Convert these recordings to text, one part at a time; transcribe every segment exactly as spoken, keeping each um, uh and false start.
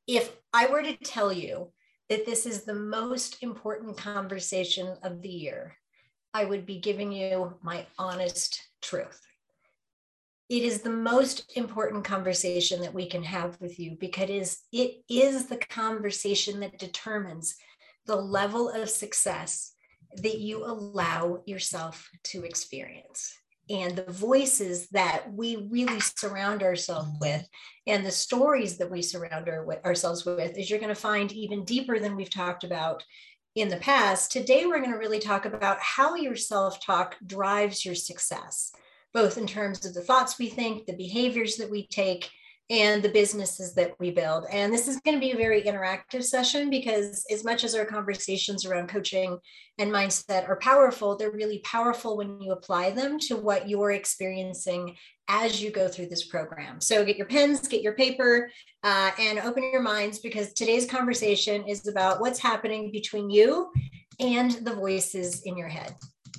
if I were to tell you that this is the most important conversation of the year, I would be giving you my honest truth. It is the most important conversation that we can have with you because it is the conversation that determines the level of success that you allow yourself to experience. And the voices that we really surround ourselves with and the stories that we surround our, ourselves with is you're going to find even deeper than we've talked about in the past. Today, we're going to really talk about how your self-talk drives your success, both in terms of the thoughts we think, the behaviors that we take, and the businesses that we build. And this is going to be a very interactive session because as much as our conversations around coaching and mindset are powerful, they're really powerful when you apply them to what you're experiencing as you go through this program. So get your pens, get your paper, uh, and open your minds because today's conversation is about what's happening between you and the voices in your head.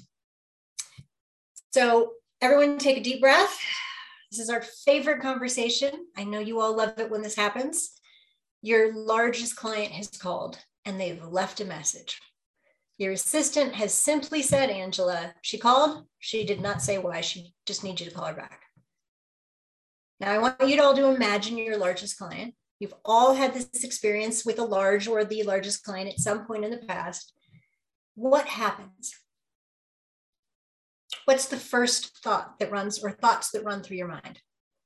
So everyone take a deep breath. This is our favorite conversation. I know you all love it when this happens. Your largest client has called and they've left a message. Your assistant has simply said, Angela, she called. She did not say why. She just needs you to call her back. Now, I want you all to imagine your largest client. You've all had this experience with a large or the largest client at some point in the past. What happens? What's the first thought that runs or thoughts that run through your mind?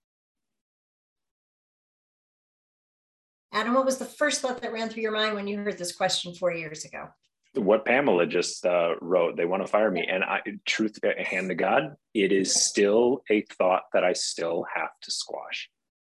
Adam, what was the first thought that ran through your mind when you heard this question four years ago? What Pamela just uh, wrote, they want to fire me. And I, truth, hand to God, it is still a thought that I still have to squash.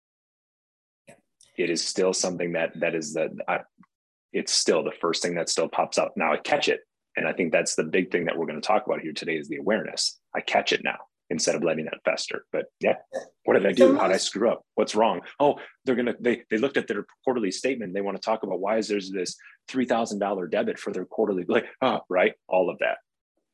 Yeah. It is still something that, that is the, I, it's still the first thing that still pops up. Now I catch it. And I think that's the big thing that we're going to talk about here today is the awareness. I catch it now instead of letting that fester. But yeah, what did I do? How did I screw up? What's wrong? Oh, they're going to, they, they looked at their quarterly statement. They want to talk about why is there's this three thousand dollars debit for their quarterly, like, oh, right. All of that.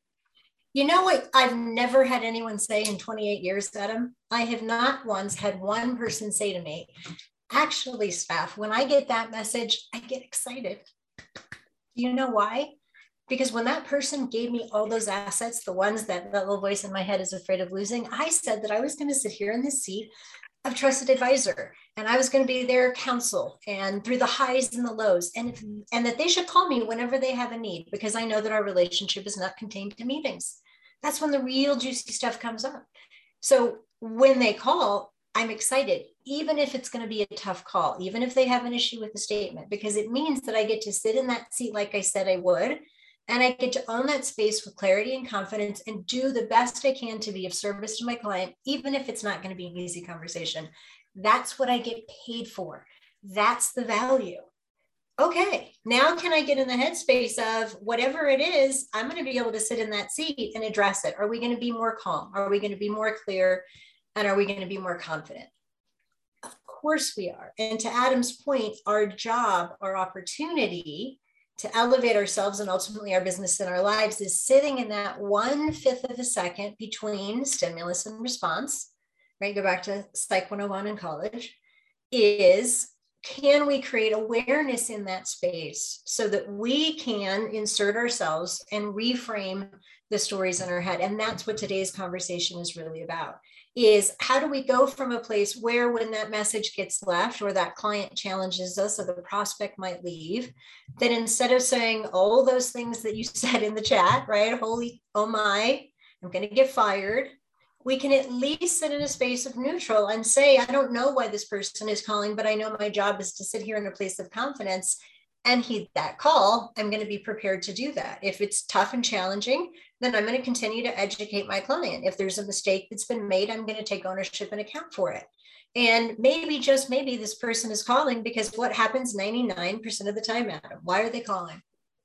You know what I've never had anyone say in twenty-eight years, Adam? I have not once had one person say to me, actually, Steph, when I get that message, I get excited. Do you know why? Because when that person gave me all those assets, the ones that that little voice in my head is afraid of losing, I said that I was going to sit here in this seat of trusted advisor, and I was going to be their counsel and through the highs and the lows, and if, and that they should call me whenever they have a need, because I know that our relationship is not contained to meetings. That's when the real juicy stuff comes up. So when they call, I'm excited, even if it's going to be a tough call, even if they have an issue with the statement, because it means that I get to sit in that seat like I said I would. And I get to own that space with clarity and confidence and do the best I can to be of service to my client, even if it's not going to be an easy conversation. That's what I get paid for. That's the value. Okay, now can I get in the headspace of whatever it is, I'm going to be able to sit in that seat and address it. Are we going to be more calm? Are we going to be more clear? And are we going to be more confident? Of course we are. And to Adam's point, our job, our opportunity to elevate ourselves and ultimately our business and our lives is sitting in that one fifth of a second between stimulus and response, right? Go back to Psych one oh one in college, is can we create awareness in that space so that we can insert ourselves and reframe the stories in our head? And that's what today's conversation is really about, is how do we go from a place where when that message gets left or that client challenges us or the prospect might leave, that instead of saying all those things that you said in the chat, right? Holy, oh my, I'm going to get fired. We can at least sit in a space of neutral and say, I don't know why this person is calling, but I know my job is to sit here in a place of confidence and heed that call. I'm going to be prepared to do that. If it's tough and challenging, then I'm going to continue to educate my client. If there's a mistake that's been made, I'm going to take ownership and account for it. And maybe, just maybe, this person is calling because what happens ninety-nine percent of the time, Adam? Why are they calling?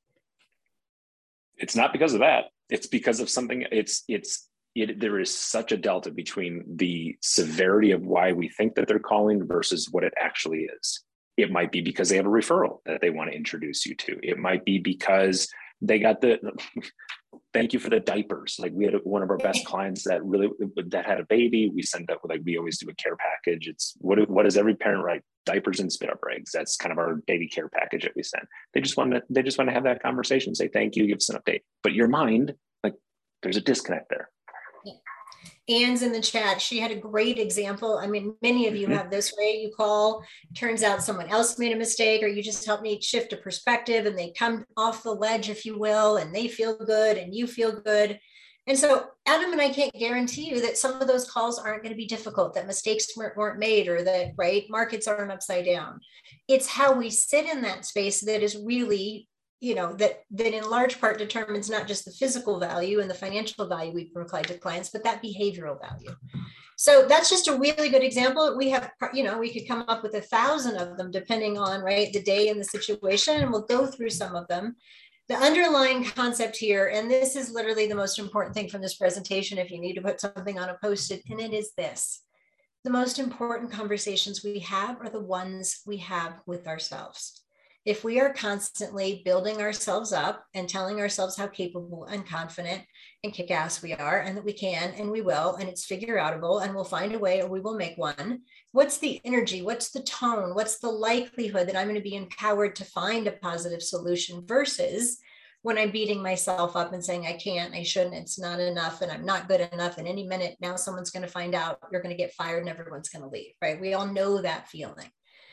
It's not because of that. It's because of something. It's, it's, It, there is such a delta between the severity of why we think that they're calling versus what it actually is. It might be because they have a referral that they want to introduce you to. It might be because they got the, thank you for the diapers. Like we had one of our best clients that really, that had a baby. We send up, like we always do a care package. It's what, what does every parent write? Diapers and spit up eggs. That's kind of our baby care package that we send. They just want to, they just want to have that conversation, say, thank you, give us an update. But your mind, like there's a disconnect there. Yeah. Anne's in the chat. She had a great example. I mean, many of you have this, right? You call, turns out someone else made a mistake, or you just help me shift a perspective and they come off the ledge, if you will, and they feel good and you feel good. And so Adam and I can't guarantee you that some of those calls aren't going to be difficult, that mistakes weren't, weren't made, or that, right, markets aren't upside down. It's how we sit in that space that is really, you know, that, that in large part determines not just the physical value and the financial value we provide to clients, but that behavioral value. So that's just a really good example. We have, you know, we could come up with a thousand of them depending on, right, the day and the situation, and we'll go through some of them. The underlying concept here, and this is literally the most important thing from this presentation, if you need to put something on a post-it, and it is this: the most important conversations we have are the ones we have with ourselves. If we are constantly building ourselves up and telling ourselves how capable and confident and kick-ass we are, and that we can and we will, and it's figure outable, and we'll find a way or we will make one, what's the energy? What's the tone? What's the likelihood that I'm going to be empowered to find a positive solution, versus when I'm beating myself up and saying, I can't, I shouldn't, it's not enough, and I'm not good enough. And any minute now someone's going to find out, you're going to get fired and everyone's going to leave, right? We all know that feeling.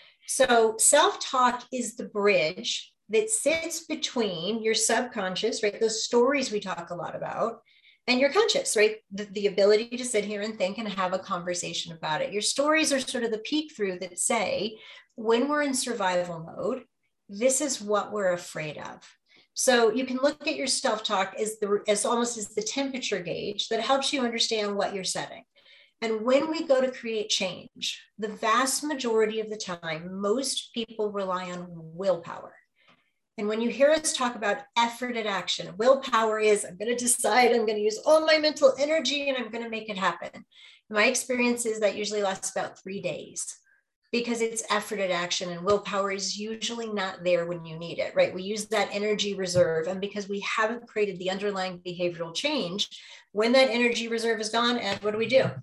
So self-talk is the bridge that sits between your subconscious, right? Those stories we talk a lot about, and your conscious, right? The, the ability to sit here and think and have a conversation about it. Your stories are sort of the peek through that say, when we're in survival mode, this is what we're afraid of. So you can look at your self-talk as the, as almost as the temperature gauge that helps you understand what you're setting. And when we go to create change, the vast majority of the time, most people rely on willpower. And when you hear us talk about effort at action, willpower is, I'm going to decide, I'm going to use all my mental energy, and I'm going to make it happen. My experience is that usually lasts about three days because it's effort at action, and willpower is usually not there when you need it, right? We use that energy reserve. And because we haven't created the underlying behavioral change, when that energy reserve is gone, and what do we do?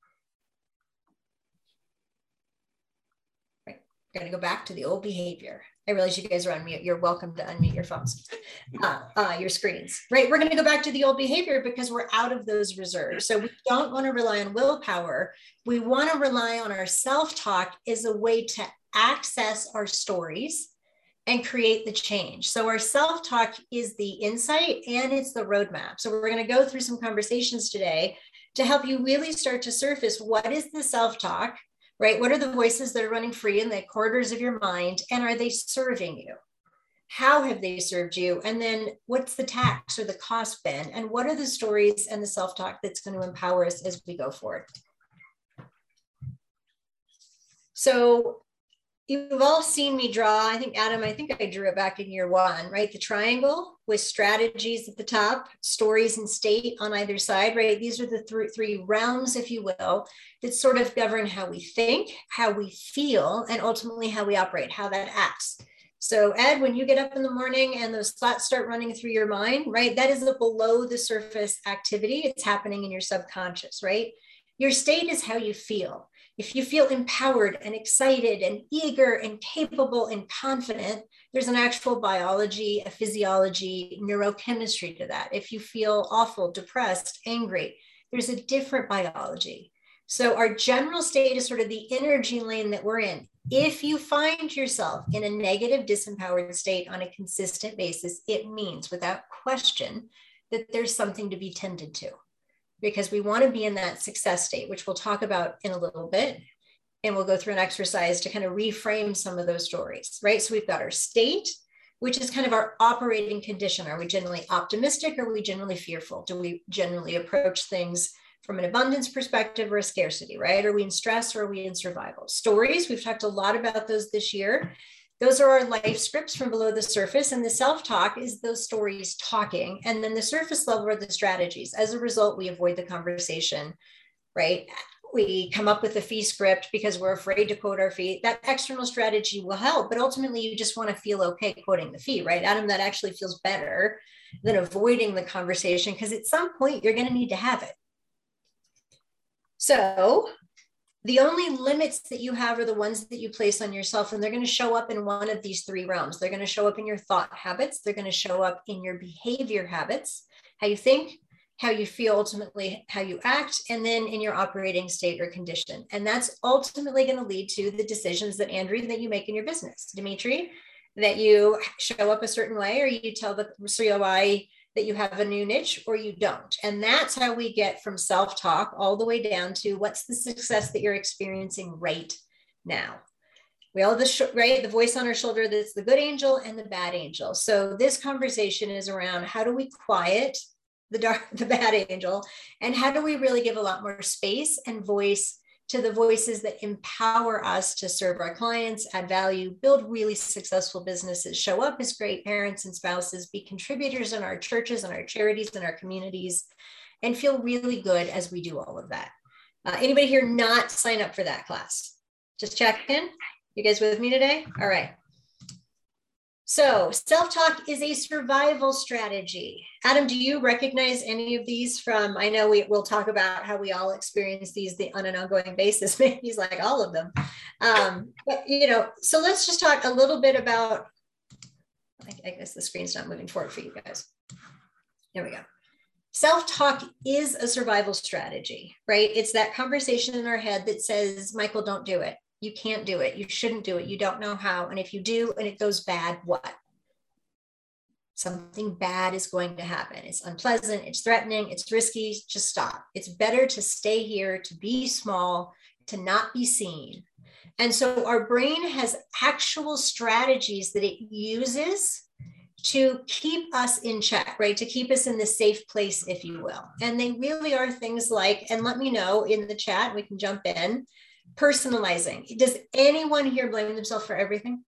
Going to go back to the old behavior. I realize you guys are on mute. You're welcome to unmute your phones, uh, uh, your screens, right? We're going to go back to the old behavior because we're out of those reserves. So we don't want to rely on willpower. We want to rely on our self-talk as a way to access our stories and create the change. So our self-talk is the insight and it's the roadmap. So we're going to go through some conversations today to help you really start to surface what is the self-talk, right? What are the voices that are running free in the corridors of your mind? And are they serving you? How have they served you? And then what's the tax or the cost been? And what are the stories and the self-talk that's going to empower us as we go forward? So you've all seen me draw, I think, Adam, I think I drew it back in year one, right? The triangle with strategies at the top, stories and state on either side, right? These are the th- three realms, if you will, that sort of govern how we think, how we feel, and ultimately how we operate, how that acts. So Ed, when you get up in the morning and those thoughts start running through your mind, right? That is a below the surface activity. It's happening in your subconscious, right? Your state is how you feel. If you feel empowered and excited and eager and capable and confident, there's an actual biology, a physiology, neurochemistry to that. If you feel awful, depressed, angry, there's a different biology. So our general state is sort of the energy lane that we're in. If you find yourself in a negative, disempowered state on a consistent basis, it means without question that there's something to be tended to, because we want to be in that success state, which we'll talk about in a little bit. And we'll go through an exercise to kind of reframe some of those stories, right? So we've got our state, which is kind of our operating condition. Are we generally optimistic? Or are we generally fearful? Do we generally approach things from an abundance perspective or a scarcity, right? Are we in stress or are we in survival? Stories, we've talked a lot about those this year. Those are our life scripts from below the surface, and the self-talk is those stories talking. And then the surface level are the strategies. As a result, we avoid the conversation, right? we come up with a fee script because we're afraid to quote our fee. That external strategy will help, but ultimately you just want to feel okay quoting the fee, right, Adam? That actually feels better than avoiding the conversation, because at some point you're going to need to have it. So the only limits that you have are the ones that you place on yourself, and they're going to show up in one of these three realms. They're going to show up in your thought habits. They're going to show up in your behavior habits, how you think, how you feel, ultimately how you act, and then in your operating state or condition. And that's ultimately going to lead to the decisions that, Andrew, that you make in your business. Dimitri, that you show up a certain way, or you tell the C O I that you have a new niche, or you don't. And that's how we get from self-talk all the way down to what's the success that you're experiencing right now. We all have the, right, the voice on our shoulder that's the good angel and the bad angel. So this conversation is around how do we quiet the dark, the bad angel, and how do we really give a lot more space and voice to the voices that empower us to serve our clients, add value, build really successful businesses, show up as great parents and spouses, be contributors in our churches and our charities and our communities, and feel really good as we do all of that. Uh, anybody here not sign up for that class? Just check in. You guys with me today? All right. So self-talk is a survival strategy. Adam, do you recognize any of these from, I know we will talk about how we all experience these the, on an ongoing basis. Maybe he's like all of them. Um, but, you know, so let's just talk a little bit about, I, I guess the screen's not moving forward for you guys. There we go. Self-talk is a survival strategy, right? It's that conversation in our head that says, Michael, don't do it. You can't do it. You shouldn't do it. You don't know how. And if you do, and it goes bad, what? Something bad is going to happen. It's unpleasant. It's threatening. It's risky. Just stop. It's better to stay here, to be small, to not be seen. And so our brain has actual strategies that it uses to keep us in check, right? To keep us in the safe place, if you will. And they really are things like, and let me know in the chat, we can jump in, personalizing. Does anyone here blame themselves for everything?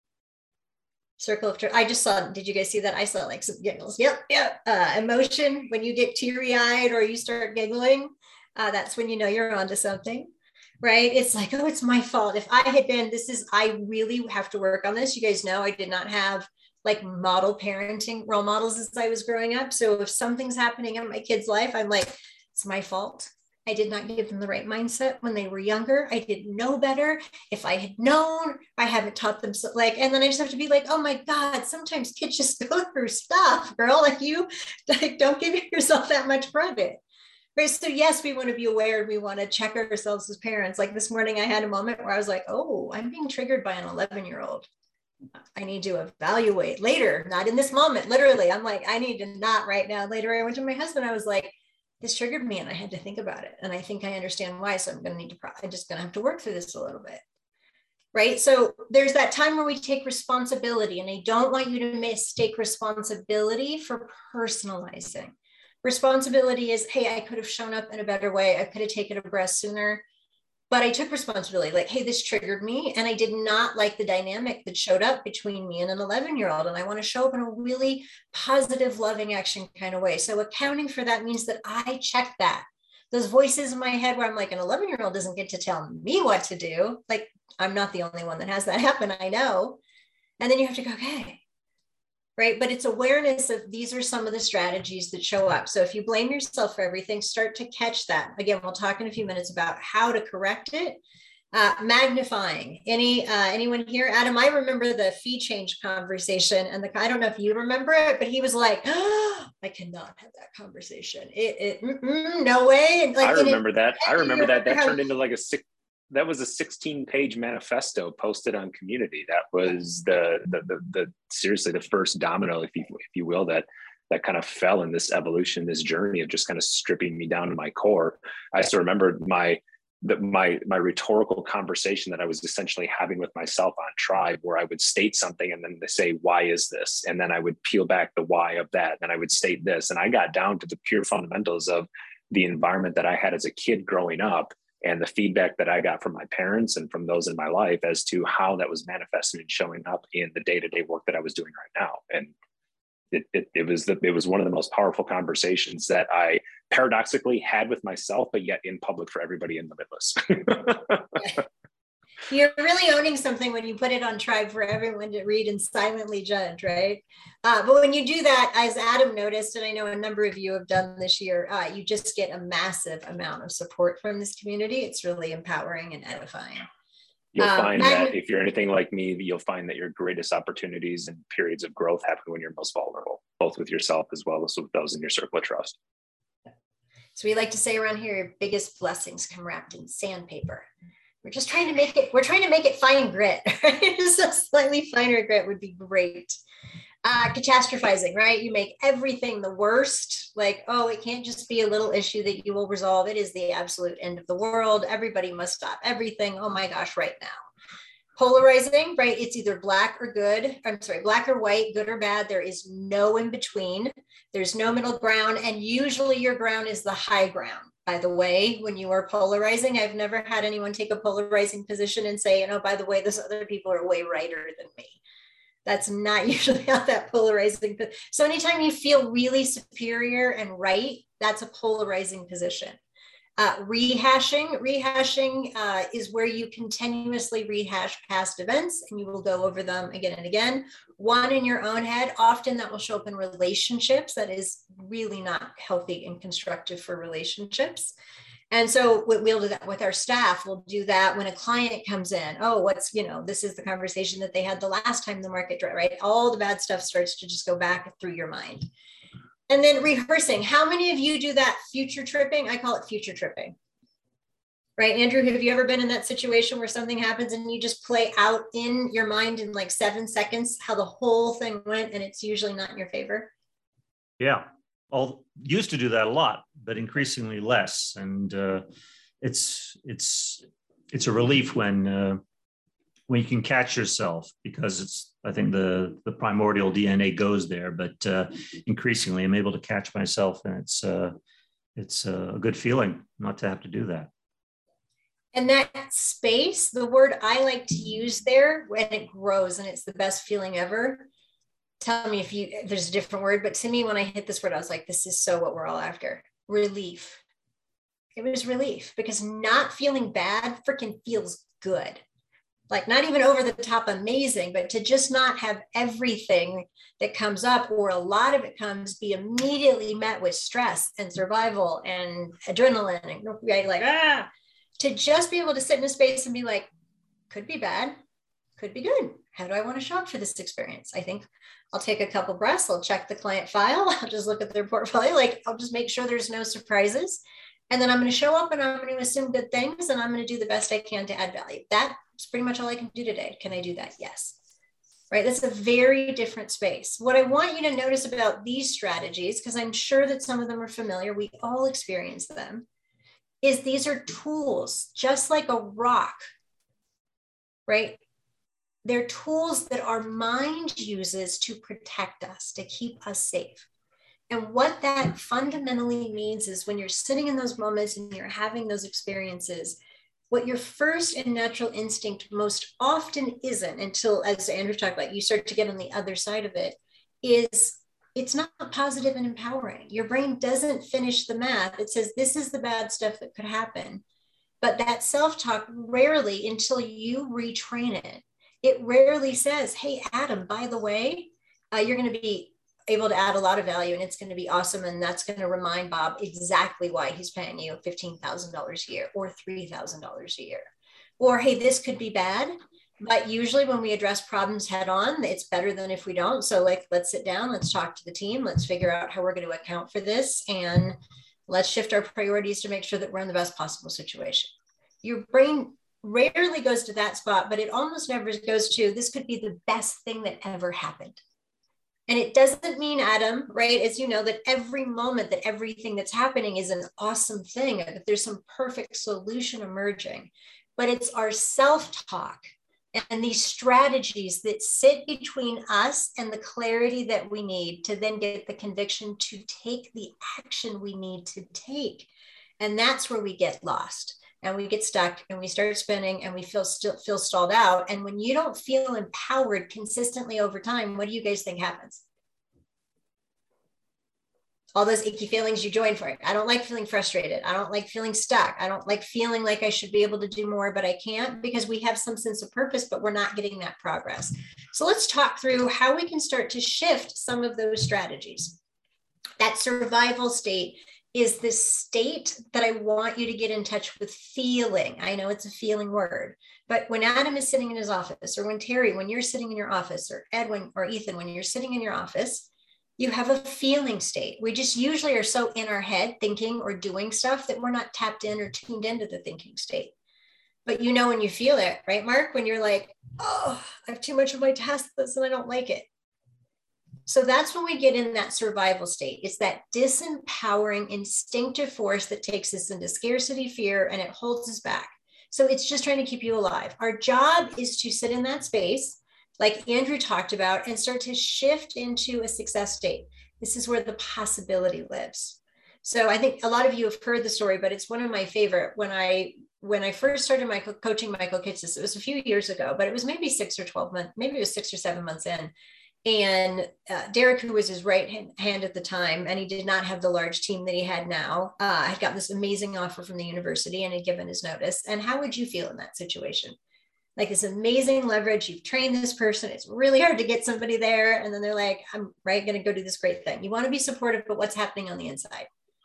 Circle of truth. I just saw, did you guys see that? I saw like some giggles. Yep, yep. Uh, emotion, when you get teary-eyed or you start giggling, uh, that's when you know you're onto something, right? It's like, oh, it's my fault. If I had been, this is, I really have to work on this. You guys know I did not have like model parenting role models as I was growing up. So if something's happening in my kid's life, I'm like, it's my fault. I did not give them the right mindset when they were younger. I didn't know better. If I had known, I haven't taught them. So like, and then I just have to be like, oh my God, sometimes kids just go through stuff, girl. Like you, like, don't give yourself that much credit. Right. So yes, we want to be aware. We want to check ourselves as parents. Like this morning, I had a moment where I was like, oh, I'm being triggered by an eleven year old. I need to evaluate later, not in this moment. Literally, I'm like, I need to not right now. Later, I went to my husband. I was like, this triggered me and I had to think about it. And I think I understand why. So I'm going to need to, pro- I'm just going to have to work through this a little bit. Right. So there's that time where we take responsibility, and I don't want you to mistake responsibility for personalizing. Responsibility is, hey, I could have shown up in a better way. I could have taken a breath sooner, but I took responsibility. Like, hey, this triggered me. And I did not like the dynamic that showed up between me and an eleven year old. And I want to show up in a really positive, loving action kind of way. So accounting for that means that I check that. Those voices in my head where I'm like, an eleven year old doesn't get to tell me what to do. Like, I'm not the only one that has that happen. I know. And then you have to go, okay. Right. But it's awareness of these are some of the strategies that show up. So if you blame yourself for everything, start to catch that. Again, we'll talk in a few minutes about how to correct it. Uh, magnifying. Any uh, anyone here? Adam, I remember the fee change conversation, and the I don't know if you remember it, but he was like, oh, I cannot have that conversation. It, it no way. And like, I remember it, that. I remember that. That turned you, into like a six. That was a sixteen page manifesto posted on Community. That was the, the, the, the, seriously, the first domino, if you, if you will, that, that kind of fell in this evolution, this journey of just kind of stripping me down to my core. I still remember my, the, my, my rhetorical conversation that I was essentially having with myself on Tribe, where I would state something and then they say, why is this? And then I would peel back the why of that. And I would state this. And I got down to the pure fundamentals of the environment that I had as a kid growing up, and the feedback that I got from my parents and from those in my life as to how that was manifested and showing up in the day-to-day work that I was doing right now. And it, it, it was the, it was one of the most powerful conversations that I paradoxically had with myself, but yet in public for everybody in the Midwest. You're really owning something when you put it on Tribe for everyone to read and silently judge, right? Uh, but when you do that, as Adam noticed, and I know a number of you have done this year, uh, you just get a massive amount of support from this community. It's really empowering and edifying. You'll um, find Magna- that if you're anything like me, you'll find that your greatest opportunities and periods of growth happen when you're most vulnerable, both with yourself as well as with those in your circle of trust. So we like to say around here, your biggest blessings come wrapped in sandpaper. We're just trying to make it, we're trying to make it fine grit, right? So slightly finer grit would be great. Uh, catastrophizing, right? You make everything the worst. Like, oh, it can't just be a little issue that you will resolve. It is the absolute end of the world. Everybody must stop everything. Oh my gosh, right now. Polarizing, right? It's either black or good. I'm sorry, black or white, good or bad. There is no in between. There's no middle ground. And usually your ground is the high ground. By the way, when you are polarizing, I've never had anyone take a polarizing position and say, you know, by the way, those other people are way righter than me. That's not usually how that polarizing. So anytime you feel really superior and right, that's a polarizing position. Uh, rehashing, rehashing uh, is where you continuously rehash past events and you will go over them again and again. One in your own head, often that will show up in relationships. That is really not healthy and constructive for relationships. And so we'll do that with our staff. We'll do that when a client comes in. Oh, what's, you know, this is the conversation that they had the last time the market dropped, right? All the bad stuff starts to just go back through your mind. And then rehearsing. How many of you do that future tripping? I call it future tripping. Right, Andrew, have you ever been in that situation where something happens and you just play out in your mind in like seven seconds how the whole thing went and it's usually not in your favor? Yeah, I used to do that a lot, but increasingly less. And uh, it's it's it's a relief when uh, when you can catch yourself, because it's, I think the the primordial D N A goes there. But uh, increasingly, I'm able to catch myself, and it's uh, it's a good feeling not to have to do that. And that space, the word I like to use there, when it grows and it's the best feeling ever. Tell me if you if there's a different word, but to me, when I hit this word, I was like, this is so what we're all after. Relief. It was relief, because not feeling bad freaking feels good. Like not even over the top amazing, but to just not have everything that comes up, or a lot of it comes, be immediately met with stress and survival and adrenaline and right, like, ah, to just be able to sit in a space and be like, could be bad, could be good. How do I want to show up for this experience? I think I'll take a couple breaths. I'll check the client file. I'll just look at their portfolio. Like, I'll just make sure there's no surprises. And then I'm going to show up and I'm going to assume good things. And I'm going to do the best I can to add value. That's pretty much all I can do today. Can I do that? Yes. Right. That's a very different space. What I want you to notice about these strategies, because I'm sure that some of them are familiar, we all experience them, is these are tools, just like a rock, right? They're tools that our mind uses to protect us, to keep us safe. And what that fundamentally means is when you're sitting in those moments and you're having those experiences, what your first and natural instinct most often isn't, until, as Andrew talked about, you start to get on the other side of it, is it's not positive and empowering. Your brain doesn't finish the math. It says, this is the bad stuff that could happen. But that self-talk rarely, until you retrain it, it rarely says, hey, Adam, by the way, uh, you're going to be able to add a lot of value and it's going to be awesome. And that's going to remind Bob exactly why he's paying you fifteen thousand dollars a year or three thousand dollars a year. Or, hey, this could be bad. But usually when we address problems head on, it's better than if we don't. So like, let's sit down, let's talk to the team, let's figure out how we're going to account for this. And let's shift our priorities to make sure that we're in the best possible situation. Your brain rarely goes to that spot, but it almost never goes to, this could be the best thing that ever happened. And it doesn't mean, Adam, right, as you know, that every moment, that everything that's happening is an awesome thing, that there's some perfect solution emerging. But it's our self-talk and these strategies that sit between us and the clarity that we need to then get the conviction to take the action we need to take. And that's where we get lost and we get stuck and we start spinning and we feel still feel stalled out. And when you don't feel empowered consistently over time, what do you guys think happens? all those icky feelings you join for it. I don't like feeling frustrated. I don't like feeling stuck. I don't like feeling like I should be able to do more, but I can't, because we have some sense of purpose, but we're not getting that progress. So let's talk through how we can start to shift some of those strategies. That survival state is this state that I want you to get in touch with feeling. I know it's a feeling word, but when Adam is sitting in his office, or when Terry, when you're sitting in your office, or Edwin or Ethan, when you're sitting in your office, you have a feeling state. We just usually are so in our head thinking or doing stuff that we're not tapped in or tuned into the thinking state. But you know when you feel it, right, Mark? When you're like, oh, I have too much of my task list and I don't like it. So that's when we get in that survival state. It's that disempowering instinctive force that takes us into scarcity, fear, and it holds us back. So it's just trying to keep you alive. Our job is to sit in that space, like Andrew talked about, and start to shift into a success state. This is where the possibility lives. So I think a lot of you have heard the story, but it's one of my favorite. When I when I first started my coaching Michael Kitces, it was a few years ago, but it was maybe six or twelve months, maybe it was six or seven months in. And uh, Derek, who was his right hand at the time, and he did not have the large team that he had now, uh, had got this amazing offer from the university and had given his notice. And how would you feel in that situation? Like this amazing leverage, you've trained this person, it's really hard to get somebody there. And then they're like, I'm right, going to go do this great thing. You want to be supportive, but what's happening on the inside?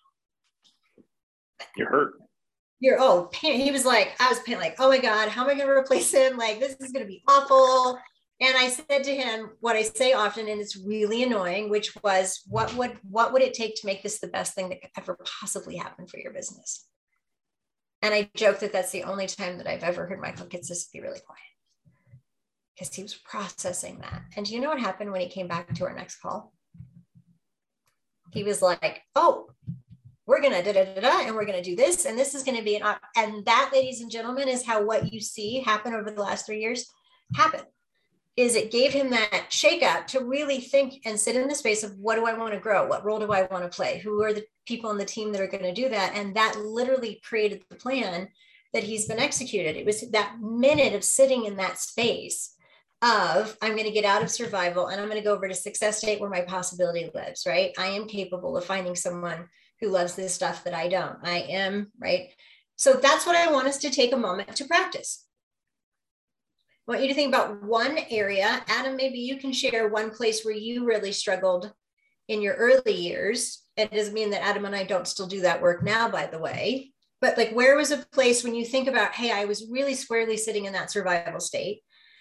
You're hurt. You're, oh, pain. He was like, I was pain, like, oh my God, how am I going to replace him? Like, this is going to be awful. And I said to him what I say often, and it's really annoying, which was, what would, what would it take to make this the best thing that could ever possibly happen for your business? And I joke that that's the only time that I've ever heard Michael Kitces be really quiet, because he was processing that. And do you know what happened when he came back to our next call? He was like, oh, we're going to da, da, da, da, and we're going to do this. And this is going to be an, op-. And that, ladies and gentlemen, is how what you see happen over the last three years happened. Is it gave him that shake up to really think and sit in the space of, what do I want to grow? What role do I want to play? Who are the people on the team that are going to do that? And that literally created the plan that he's been executed. It was that minute of sitting in that space of, I'm going to get out of survival and I'm going to go over to success state where my possibility lives, right? I am capable of finding someone who loves this stuff that I don't. I am, right? So that's what I want us to take a moment to practice. I want you to think about one area. Adam, maybe you can share one place where you really struggled in your early years. It doesn't mean that Adam and I don't still do that work now, by the way, but like, where was a place when you think about, hey, I was really squarely sitting in that survival state.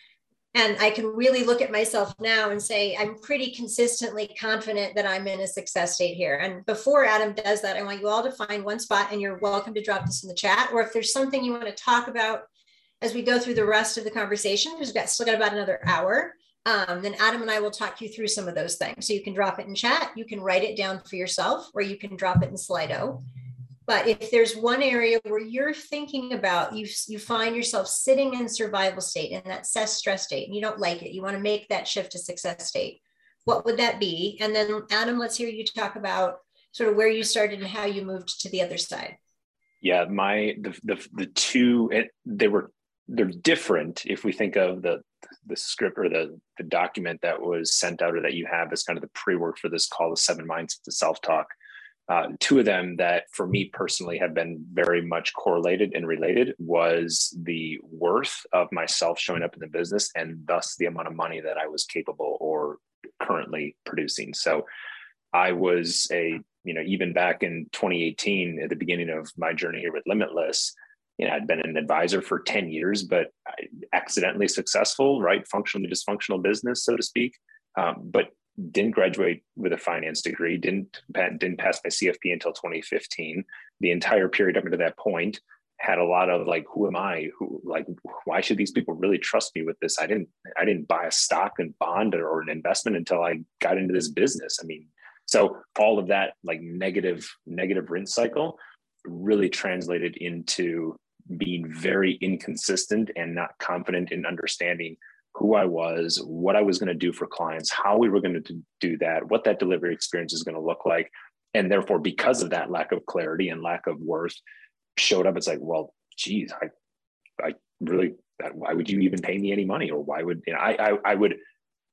And I can really look at myself now and say, I'm pretty consistently confident that I'm in a success state here. And before Adam does that, I want you all to find one spot, and you're welcome to drop this in the chat. Or if there's something you want to talk about as we go through the rest of the conversation, because we've got, still got about another hour, um, then Adam and I will talk you through some of those things. So you can drop it in chat, you can write it down for yourself, or you can drop it in Slido. But if there's one area where you're thinking about, you, you find yourself sitting in survival state, in that stress state, and you don't like it, you want to make that shift to success state, what would that be? And then Adam, let's hear you talk about sort of where you started and how you moved to the other side. Yeah, my, the, the, the two, it, they were, they're different. If we think of the the script or the the document that was sent out, or that you have as kind of the pre-work for this call, the seven mindsets of self-talk, uh, two of them that for me personally have been very much correlated and related was the worth of myself showing up in the business, and thus the amount of money that I was capable or currently producing. So I was a, you know, even back in twenty eighteen, at the beginning of my journey here with Limitless, you know, I'd been an advisor for ten years, but accidentally successful, right? Functionally dysfunctional business, so to speak. Um, but didn't graduate with a finance degree, didn't, didn't pass my C F P until twenty fifteen. The entire period up to that point had a lot of like, who am I? Who, like, why should these people really trust me with this? I didn't, I didn't buy a stock and bond or, or an investment until I got into this business. I mean, so all of that like negative, negative rinse cycle really translated into being very inconsistent and not confident in understanding who I was, what I was going to do for clients, how we were going to do that, what that delivery experience is going to look like. And therefore, because of that lack of clarity and lack of worth showed up, it's like, well, geez, I, I really, why would you even pay me any money? Or why would, you know, I, I, I would,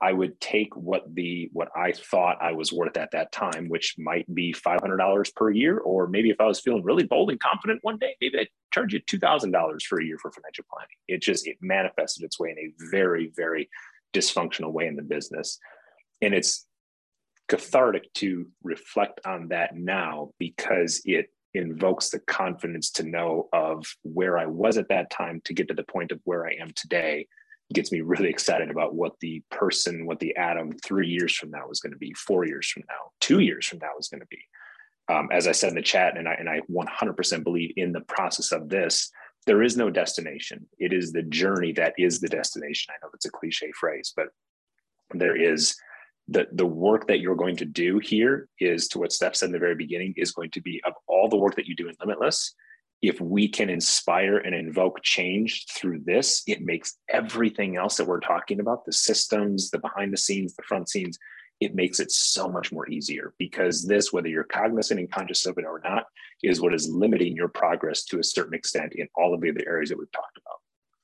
I would take what the what I thought I was worth at that time, which might be five hundred dollars per year, or maybe if I was feeling really bold and confident one day, maybe I'd charge you two thousand dollars for a year for financial planning. It just it manifested its way in a very, very dysfunctional way in the business, and it's cathartic to reflect on that now because it invokes the confidence to know of where I was at that time to get to the point of where I am today. It gets me really excited about what the person, what the Adam three years from now is going to be, four years from now, two years from now is going to be. Um, as I said in the chat, and I, and I one hundred percent believe in the process of this, there is no destination. It is the journey that is the destination. I know that's a cliche phrase, but there is The, the work that you're going to do here is, to what Steph said in the very beginning, is going to be, of all the work that you do in Limitless, if we can inspire and invoke change through this, it makes everything else that we're talking about, the systems, the behind the scenes, the front scenes, it makes it so much more easier, because this, whether you're cognizant and conscious of it or not, is what is limiting your progress to a certain extent in all of the other areas that we've talked about.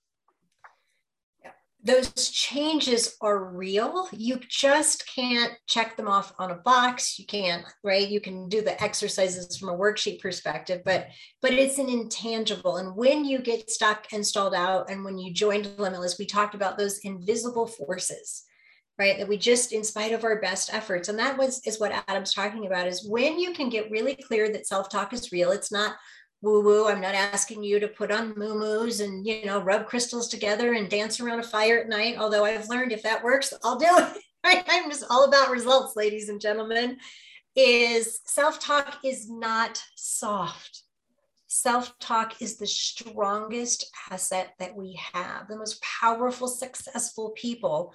Those changes are real. You just can't check them off on a box. You can't, right? You can do the exercises from a worksheet perspective, but but it's an intangible. And when you get stuck and stalled out, and when you joined Limitless, we talked about those invisible forces, right? That we just, in spite of our best efforts, and that was is what Adam's talking about, is when you can get really clear that self-talk is real. It's not woo-woo. I'm not asking you to put on moo-moos and, you know, rub crystals together and dance around a fire at night. Although I've learned if that works, I'll do it. I'm just all about results, ladies and gentlemen. Is self-talk is not soft. Self-talk is the strongest asset that we have. The most powerful, successful people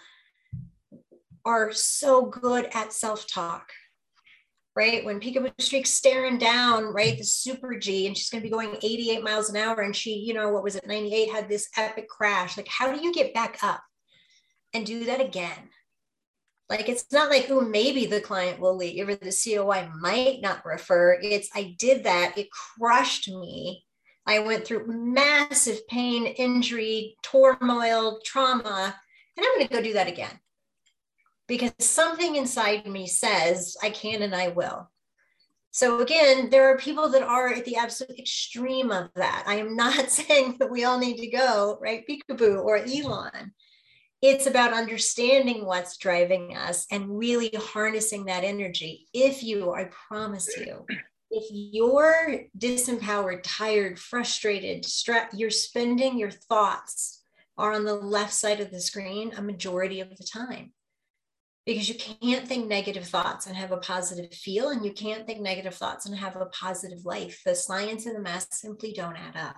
are so good at self-talk. Right? When Peekaboo Streak's staring down, right, the super G, and she's going to be going eighty-eight miles an hour, and she, you know, what was it, ninety-eight, had this epic crash. Like, how do you get back up and do that again? Like, it's not like, oh, maybe the client will leave, or the C O I might not refer. It's, I did that. It crushed me. I went through massive pain, injury, turmoil, trauma, and I'm going to go do that again. Because something inside me says I can and I will. So again, there are people that are at the absolute extreme of that. I am not saying that we all need to go, right? Peekaboo or Elon. It's about understanding what's driving us and really harnessing that energy. If you, I promise you, if you're disempowered, tired, frustrated, stressed, you're spending your thoughts are on the left side of the screen a majority of the time. Because you can't think negative thoughts and have a positive feel, and you can't think negative thoughts and have a positive life. The science and the math simply don't add up.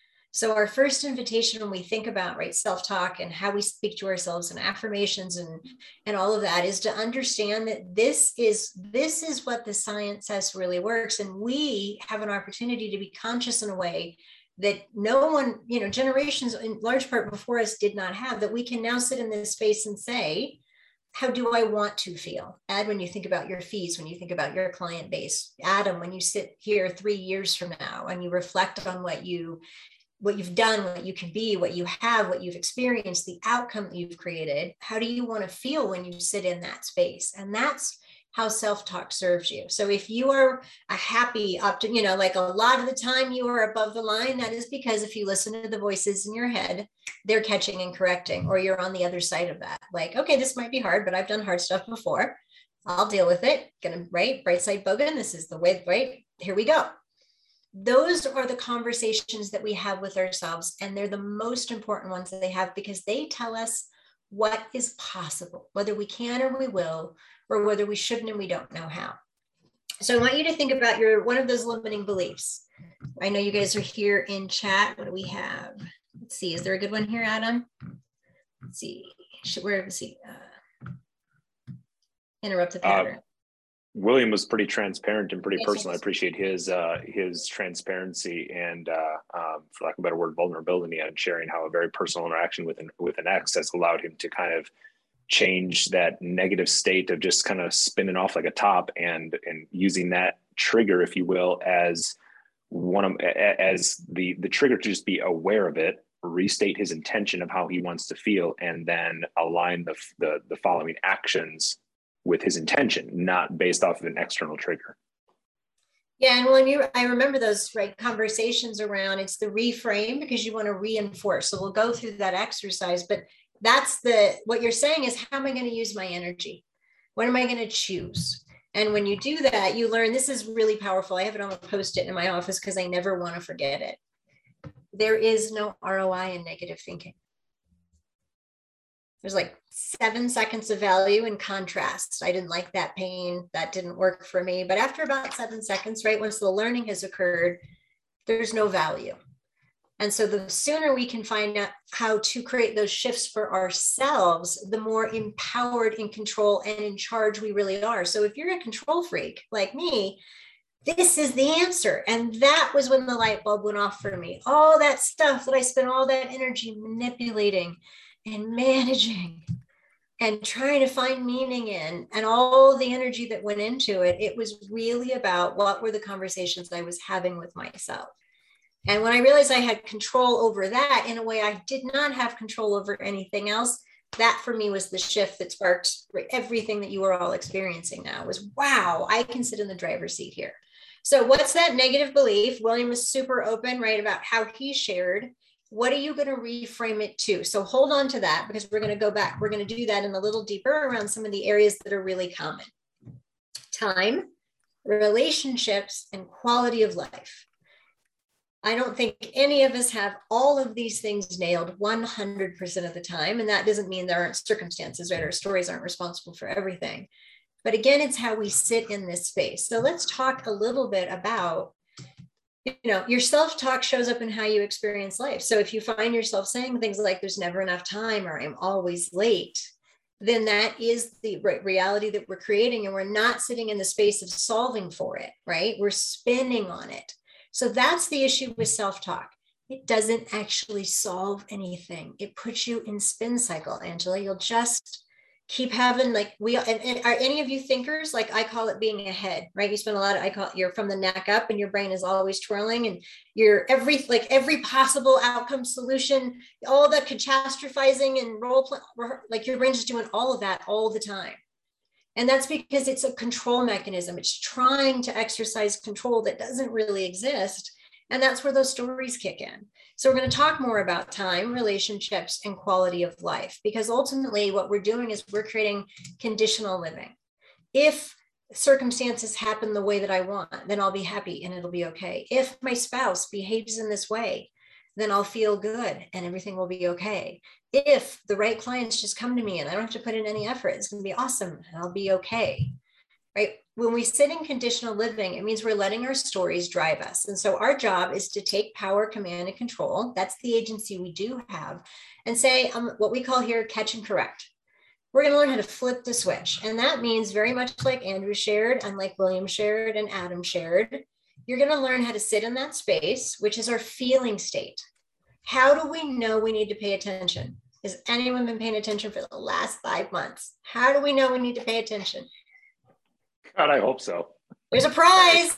So our first invitation when we think about, right, self-talk and how we speak to ourselves and affirmations and, and all of that is to understand that this is, this is what the science says really works. And we have an opportunity to be conscious in a way that no one, you know, generations in large part before us did not have, that we can now sit in this space and say, how do I want to feel? Ed, when you think about your fees, when you think about your client base, Adam, when you sit here three years from now and you reflect on what you, what you've done, what you can be, what you have, what you've experienced, the outcome that you've created, how do you want to feel when you sit in that space? And that's how self-talk serves you. So if you are a happy, up to, you know, like a lot of the time you are above the line, that is because if you listen to the voices in your head, they're catching and correcting, or you're on the other side of that. Like, okay, this might be hard, but I've done hard stuff before. I'll deal with it. Gonna, right? Bright side Bogan. This is the way, right? Here we go. Those are the conversations that we have with ourselves. And they're the most important ones that they have, because they tell us what is possible, whether we can or we will, or whether we shouldn't and we don't know how. So I want you to think about your, one of those limiting beliefs. I know you guys are here in chat. What do we have? Let's see, is there a good one here, Adam? Let's see, Should, where, let's see, uh, interrupt the pattern. Uh, William was pretty transparent and pretty yes, personal. Yes. I appreciate his uh, his transparency and, uh, um, for lack of a better word, vulnerability, and sharing how a very personal interaction with an, with an ex has allowed him to kind of change that negative state of just kind of spinning off like a top, and and using that trigger, if you will, as one of as the the trigger to just be aware of it restate his intention of how he wants to feel, and then align the, the, the following actions with his intention, not based off of an external trigger. Yeah, and when you, I remember those right conversations around, it's the reframe, because you want to reinforce. So we'll go through that exercise, but that's the, what you're saying is, how am I going to use my energy? What am I going to choose? And when you do that, you learn, this is really powerful. I have it on a Post-it in my office because I never want to forget it. There is no R O I in negative thinking. There's like seven seconds of value in contrast. I didn't like that pain. That didn't work for me. But after about seven seconds, right, once the learning has occurred, there's no value. And so the sooner we can find out how to create those shifts for ourselves, the more empowered, in control, and in charge we really are. So if you're a control freak like me, this is the answer. And that was when the light bulb went off for me. All that stuff that I spent all that energy manipulating and managing and trying to find meaning in, and all the energy that went into it, it was really about what were the conversations I was having with myself. And when I realized I had control over that in a way I did not have control over anything else, that for me was the shift that sparked everything that you are all experiencing now. Was, wow, I can sit in the driver's seat here. So what's that negative belief? William was super open, right, about how he shared. What are you going to reframe it to? So hold on to that, because we're going to go back. We're going to do that in a little deeper around some of the areas that are really common. Time, relationships, and quality of life. I don't think any of us have all of these things nailed one hundred percent of the time. And that doesn't mean there aren't circumstances, right? Our stories aren't responsible for everything. But again, it's how we sit in this space. So let's talk a little bit about, you know, your self-talk shows up in how you experience life. So if you find yourself saying things like, there's never enough time, or I'm always late, then that is the reality that we're creating. And we're not sitting in the space of solving for it, right? We're spinning on it. So that's the issue with self-talk. It doesn't actually solve anything. It puts you in spin cycle, Angela. You'll just keep having, like, we, and, and are any of you thinkers? Like, I call it being ahead, right? You spend a lot of, I call it, you're from the neck up, and your brain is always twirling, and you're every, like every possible outcome solution, all the catastrophizing and role play, like your brain's just doing all of that all the time. And that's because it's a control mechanism. It's trying to exercise control that doesn't really exist. And that's where those stories kick in. So we're going to talk more about time, relationships, and quality of life, because ultimately what we're doing is we're creating conditional living. If circumstances happen the way that I want, then I'll be happy and it'll be okay. If my spouse behaves in this way, then I'll feel good and everything will be okay. If the right clients just come to me and I don't have to put in any effort, it's going to be awesome and I'll be okay, right? When we sit in conditional living, it means we're letting our stories drive us. And so our job is to take power, command, and control. That's the agency we do have, and say um, what we call here catch and correct. We're going to learn how to flip the switch. And that means, very much like Andrew shared and like William shared and Adam shared, you're going to learn how to sit in that space, which is our feeling state. How do we know we need to pay attention? Has anyone been paying attention for the last five months? How do we know we need to pay attention? God, I hope so. There's a prize.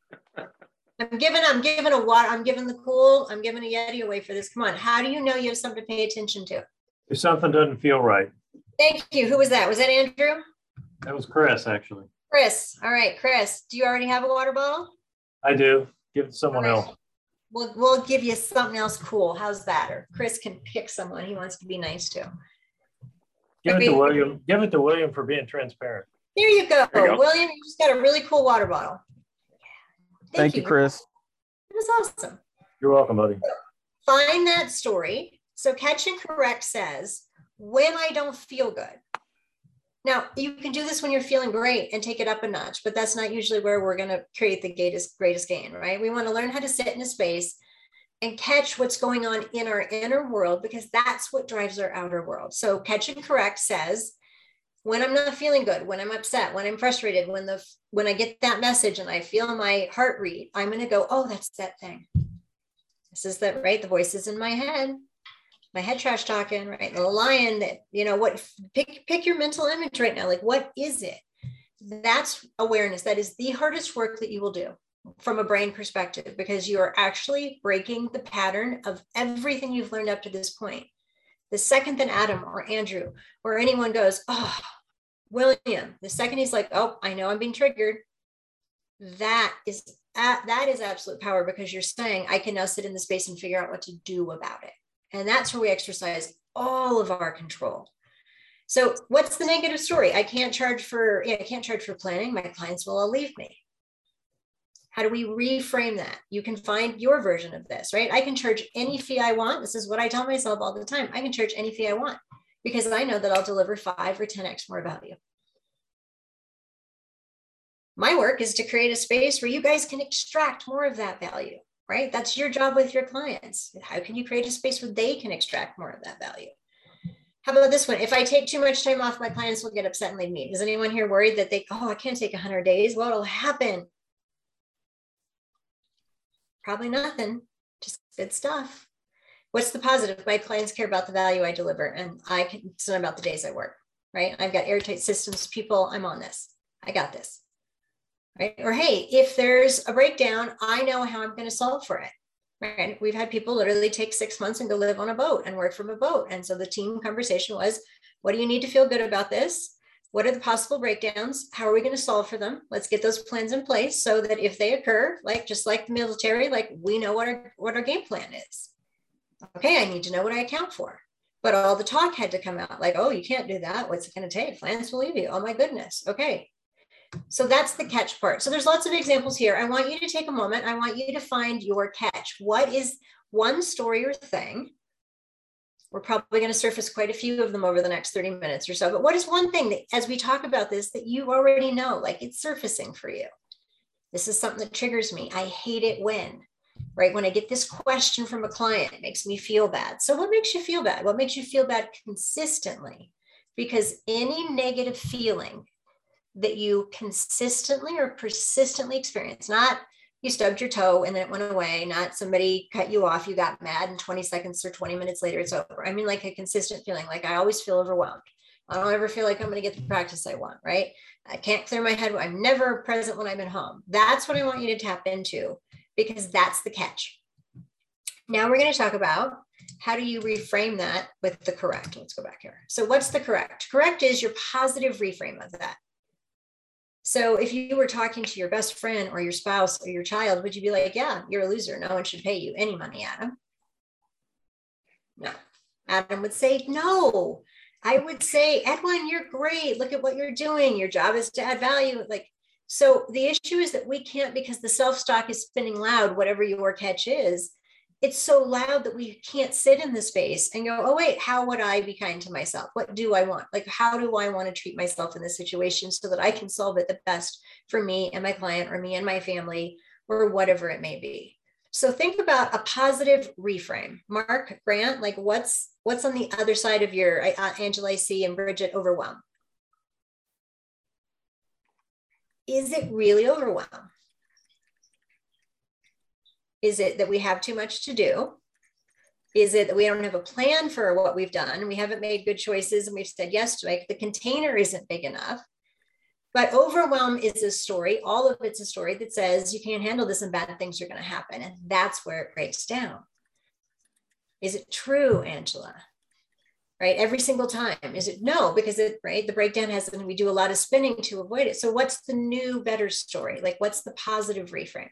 I'm giving, I'm giving a water, I'm giving the cool, I'm giving a Yeti away for this. Come on. How do you know you have something to pay attention to? If something doesn't feel right. Thank you. Who was that? Was that Andrew? That was Chris, actually. Chris. All right, Chris, do you already have a water bottle? I do. Give it to someone right. else. We'll, we'll give you something else cool. How's that? Or Chris can pick someone he wants to be nice to. Give it to William. Give it to William for being transparent. There you go. There you go. William, you just got a really cool water bottle. Thank, Thank you, you, Chris. It was awesome. You're welcome, buddy. Find that story. So catch and correct says, when I don't feel good. Now, you can do this when you're feeling great and take it up a notch, but that's not usually where we're going to create the greatest, greatest gain, right? We want to learn how to sit in a space and catch what's going on in our inner world, because that's what drives our outer world. So catch and correct says, when I'm not feeling good, when I'm upset, when I'm frustrated, when the when I get that message and I feel my heart rate, I'm going to go, oh, that's that thing. This is that, right? The voices in my head. My head trash talking, right? The lion that, you know, what, pick, pick your mental image right now. Like, what is it? That's awareness. That is the hardest work that you will do. from a brain perspective, because you are actually breaking the pattern of everything you've learned up to this point. The second that Adam or Andrew or anyone goes, oh, William, the second he's like, oh, I know I'm being triggered, that is that is absolute power, because you're saying, I can now sit in the space and figure out what to do about it. And that's where we exercise all of our control. So what's the negative story? I can't charge for, yeah, I can't charge for planning. My clients will all leave me. How do we reframe that? You can find your version of this, right? I can charge any fee I want. This is what I tell myself all the time. I can charge any fee I want because I know that I'll deliver five or ten X more value. My work is to create a space where you guys can extract more of that value, right? That's your job with your clients. How can you create a space where they can extract more of that value? How about this one? If I take too much time off, my clients will get upset and leave me. Is anyone here worried that they, oh, I can't take one hundred days? What will happen? Probably nothing, just good stuff. What's the positive? My clients care about the value I deliver, and I can, it's not about the days I work, right? I've got airtight systems, people, I'm on this. I got this, right? Or hey, if there's a breakdown, I know how I'm going to solve for it, right? We've had people literally take six months and go live on a boat and work from a boat. And so the team conversation was, what do you need to feel good about this? What are the possible breakdowns? How are we going to solve for them? Let's get those plans in place so that if they occur, like just like the military, like we know what our, what our game plan is. Okay, I need to know what I account for. But all the talk had to come out like, oh, you can't do that. What's it going to take? Clients will leave you. Oh my goodness. Okay. So that's the catch part. So there's lots of examples here. I want you to take a moment. I want you to find your catch. What is one story or thing? We're probably going to surface quite a few of them over the next thirty minutes or so. But what is one thing that, as we talk about this, that you already know, like it's surfacing for you? This is something that triggers me. I hate it when, right? When I get this question from a client, it makes me feel bad. So what makes you feel bad? What makes you feel bad consistently? Because any negative feeling that you consistently or persistently experience, not you stubbed your toe and then it went away, not somebody cut you off, you got mad and twenty seconds or twenty minutes later, it's over. I mean, like a consistent feeling, like I always feel overwhelmed. I don't ever feel like I'm going to get the practice I want, right? I can't clear my head. I'm never present when I'm at home. That's what I want you to tap into, because that's the catch. Now we're going to talk about how do you reframe that with the correct. Let's go back here. So what's the correct? Correct is your positive reframe of that. So if you were talking to your best friend or your spouse or your child, would you be like, yeah, you're a loser. No one should pay you any money, Adam? No. Adam would say, no. I would say, Edwin, you're great. Look at what you're doing. Your job is to add value. Like, so the issue is that we can't, because the self-talk is spinning loud, whatever your catch is, it's so loud that we can't sit in the space and go, oh, wait, how would I be kind to myself? What do I want? Like, how do I want to treat myself in this situation so that I can solve it the best for me and my client or me and my family or whatever it may be? So think about a positive reframe. Mark, Grant, like what's what's on the other side of your, uh, Angela, I see, and Bridget, overwhelm? Is it really overwhelm? Is it that we have too much to do? Is it that we don't have a plan for what we've done? We haven't made good choices and we've said yes to it. The container isn't big enough. But overwhelm is a story. All of it's a story that says you can't handle this and bad things are going to happen. And that's where it breaks down. Is it true, Angela? Right? Every single time. Is it no? Because it, right, the breakdown has, and we do a lot of spinning to avoid it. So what's the new, better story? Like what's the positive reframe?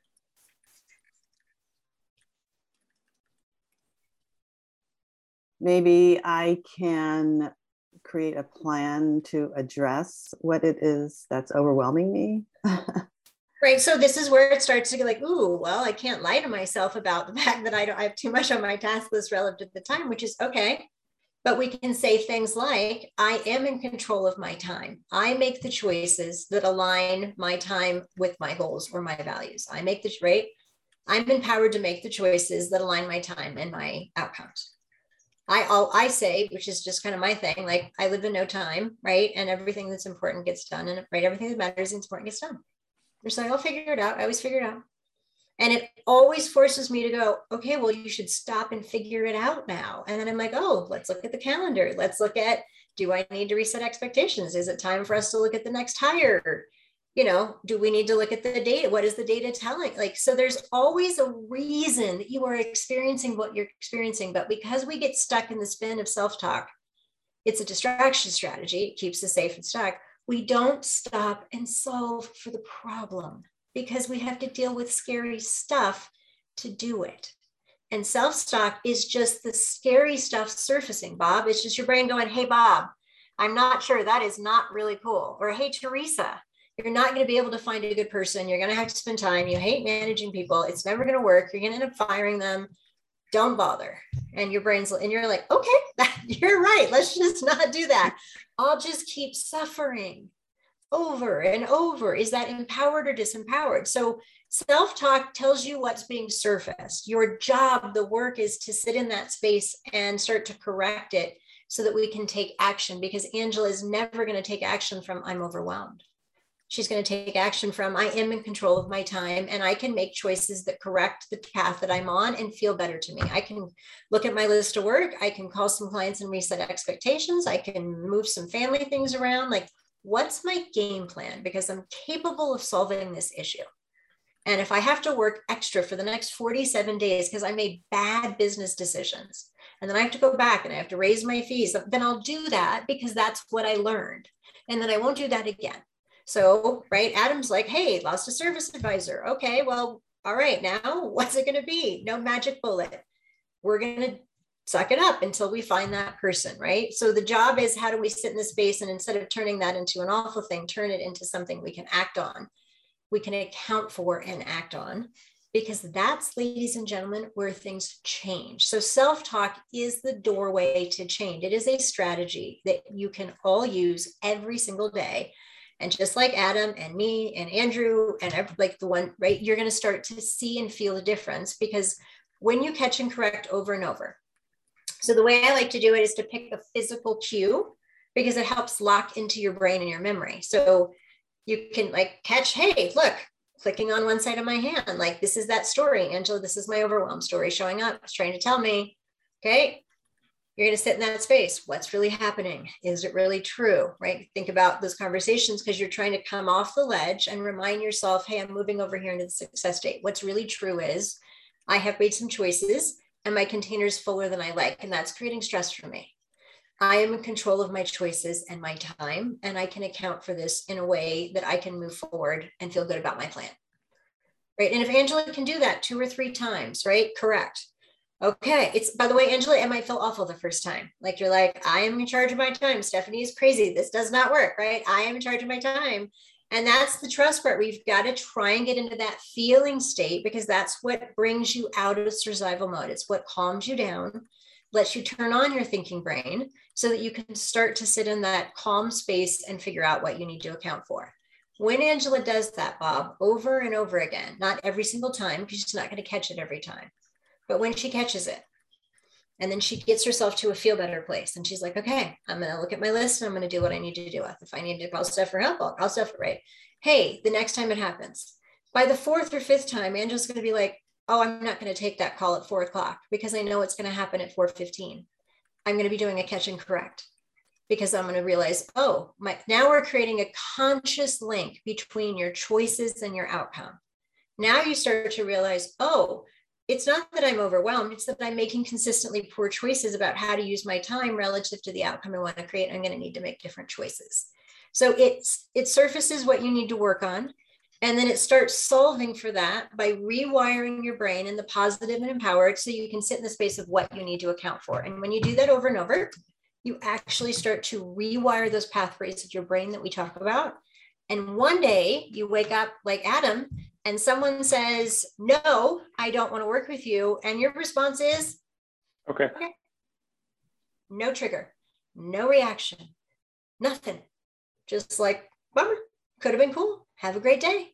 Maybe I can create a plan to address what it is that's overwhelming me. Right. So this is where it starts to get like, ooh, well, I can't lie to myself about the fact that I don't I have too much on my task list relative to the time, which is okay. But we can say things like, I am in control of my time. I make the choices that align my time with my goals or my values. I make the right. I'm empowered to make the choices that align my time and my outcomes. I all I say, which is just kind of my thing, like I live in no time, right? And everything that's important gets done, and right, everything that matters is important gets done. There's like, I'll figure it out. I always figure it out. And it always forces me to go, okay, well, you should stop and figure it out now. And then I'm like, oh, let's look at the calendar. Let's look at, do I need to reset expectations? Is it time for us to look at the next hire? you know, do we need to look at the data? What is the data telling? Like, so there's always a reason that you are experiencing what you're experiencing. But because we get stuck in the spin of self-talk, it's a distraction strategy. It keeps us safe and stuck. We don't stop and solve for the problem because we have to deal with scary stuff to do it. And self-talk is just the scary stuff surfacing, Bob. It's just your brain going, hey, Bob, I'm not sure. That is not really cool. Or, hey, Teresa, you're not going to be able to find a good person. You're going to have to spend time. You hate managing people. It's never going to work. You're going to end up firing them. Don't bother. And your brain's, and you're like, okay, you're right. Let's just not do that. I'll just keep suffering over and over. Is that empowered or disempowered? So self-talk tells you what's being surfaced. Your job, the work is to sit in that space and start to correct it so that we can take action, because Angela is never going to take action from I'm overwhelmed. She's going to take action from I am in control of my time and I can make choices that correct the path that I'm on and feel better to me. I can look at my list of work. I can call some clients and reset expectations. I can move some family things around. Like, what's my game plan? Because I'm capable of solving this issue. And if I have to work extra for the next forty-seven days because I made bad business decisions, and then I have to go back and I have to raise my fees, then I'll do that because that's what I learned. And then I won't do that again. So, right, Adam's like, hey, lost a service advisor. Okay, well, all right, now what's it going to be? No magic bullet. We're going to suck it up until we find that person, right? So the job is, how do we sit in the space and instead of turning that into an awful thing, turn it into something we can act on, we can account for and act on, because that's, ladies and gentlemen, where things change. So self-talk is the doorway to change. It is a strategy that you can all use every single day. And just like Adam and me and Andrew and every, like the one, right, you're going to start to see and feel a difference, because when you catch and correct over and over. So the way I like to do it is to pick a physical cue, because it helps lock into your brain and your memory. So you can like catch, hey, look, clicking on one side of my hand, like this is that story. Angela, this is my overwhelm story showing up. It's trying to tell me, okay, you're going to sit in that space. What's really happening? Is it really true? Right? Think about those conversations, because you're trying to come off the ledge and remind yourself, hey, I'm moving over here into the success state. What's really true is I have made some choices and my container is fuller than I like. And that's creating stress for me. I am in control of my choices and my time, and I can account for this in a way that I can move forward and feel good about my plan. Right? And if Angela can do that two or three times, right? Correct. Okay. It's, by the way, Angela, it might feel awful the first time. Like you're like, I am in charge of my time. Stephanie is crazy. This does not work, right? I am in charge of my time. And that's the trust part. We've got to try and get into that feeling state, because that's what brings you out of survival mode. It's what calms you down, lets you turn on your thinking brain so that you can start to sit in that calm space and figure out what you need to account for. When Angela does that, Bob, over and over again, not every single time, because she's not going to catch it every time, but when she catches it, and then she gets herself to a feel better place, and she's like, okay, I'm going to look at my list and I'm going to do what I need to do. If I need to call Steph for help, I'll call Steph, right? Hey, the next time it happens, by the fourth or fifth time, Angela's going to be like, oh, I'm not going to take that call at four o'clock because I know it's going to happen at four fifteen. I'm going to be doing a catch and correct, because I'm going to realize, oh, my, now we're creating a conscious link between your choices and your outcome. Now you start to realize, oh, it's not that I'm overwhelmed. It's that I'm making consistently poor choices about how to use my time relative to the outcome I want to create. I'm going to need to make different choices. So it's, it surfaces what you need to work on. And then it starts solving for that by rewiring your brain in the positive and empowered, so you can sit in the space of what you need to account for. And when you do that over and over, you actually start to rewire those pathways of your brain that we talk about. And one day you wake up like Adam and someone says, no, I don't want to work with you. And your response is, okay. okay. No trigger, no reaction, nothing. Just like, bummer, could have been cool. Have a great day.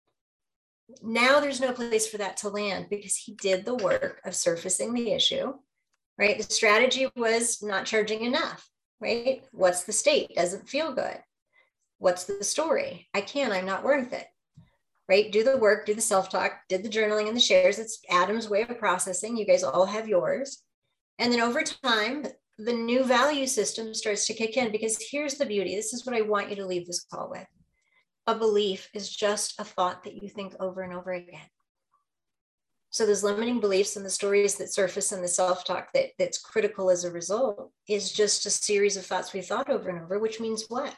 Now there's no place for that to land, because he did the work of surfacing the issue, right? The strategy was not charging enough, right? What's the state? Doesn't feel good. What's the story? I can't, I'm not worth it, right? Do the work, do the self-talk, did the journaling and the shares. It's Adam's way of processing. You guys all have yours. And then over time, the new value system starts to kick in, because here's the beauty. This is what I want you to leave this call with. a belief is just a thought that you think over and over again. So those limiting beliefs and the stories that surface in the self-talk that, that's critical as a result is just a series of thoughts we thought over and over, which means what?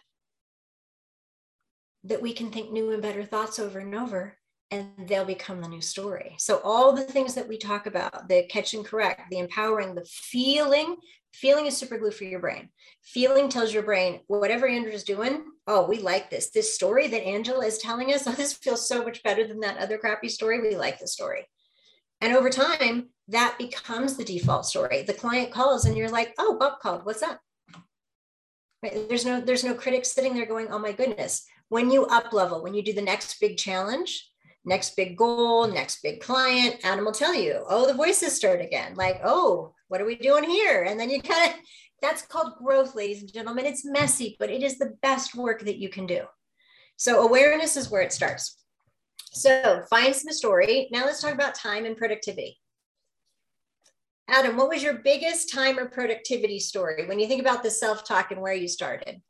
That we can think new and better thoughts over and over, and they'll become the new story. So all the things that we talk about, the catch and correct, the empowering, the feeling, feeling is super glue for your brain. Feeling tells your brain, whatever Andrew's doing, oh, we like this. This story that Angela is telling us, oh, this feels so much better than that other crappy story. We like the story. And over time, that becomes the default story. The client calls and you're like, oh, Bob called, what's up? Right? There's no, there's no critic sitting there going, oh my goodness. When you up level, when you do the next big challenge, next big goal, next big client, Adam will tell you, oh, the voices start again. Like, oh, what are we doing here? And then you kind of, that's called growth, ladies and gentlemen. It's messy, but it is the best work that you can do. So awareness is where it starts. So find some story. Now let's talk about time and productivity. Adam, what was your biggest time or productivity story when you think about the self-talk and where you started?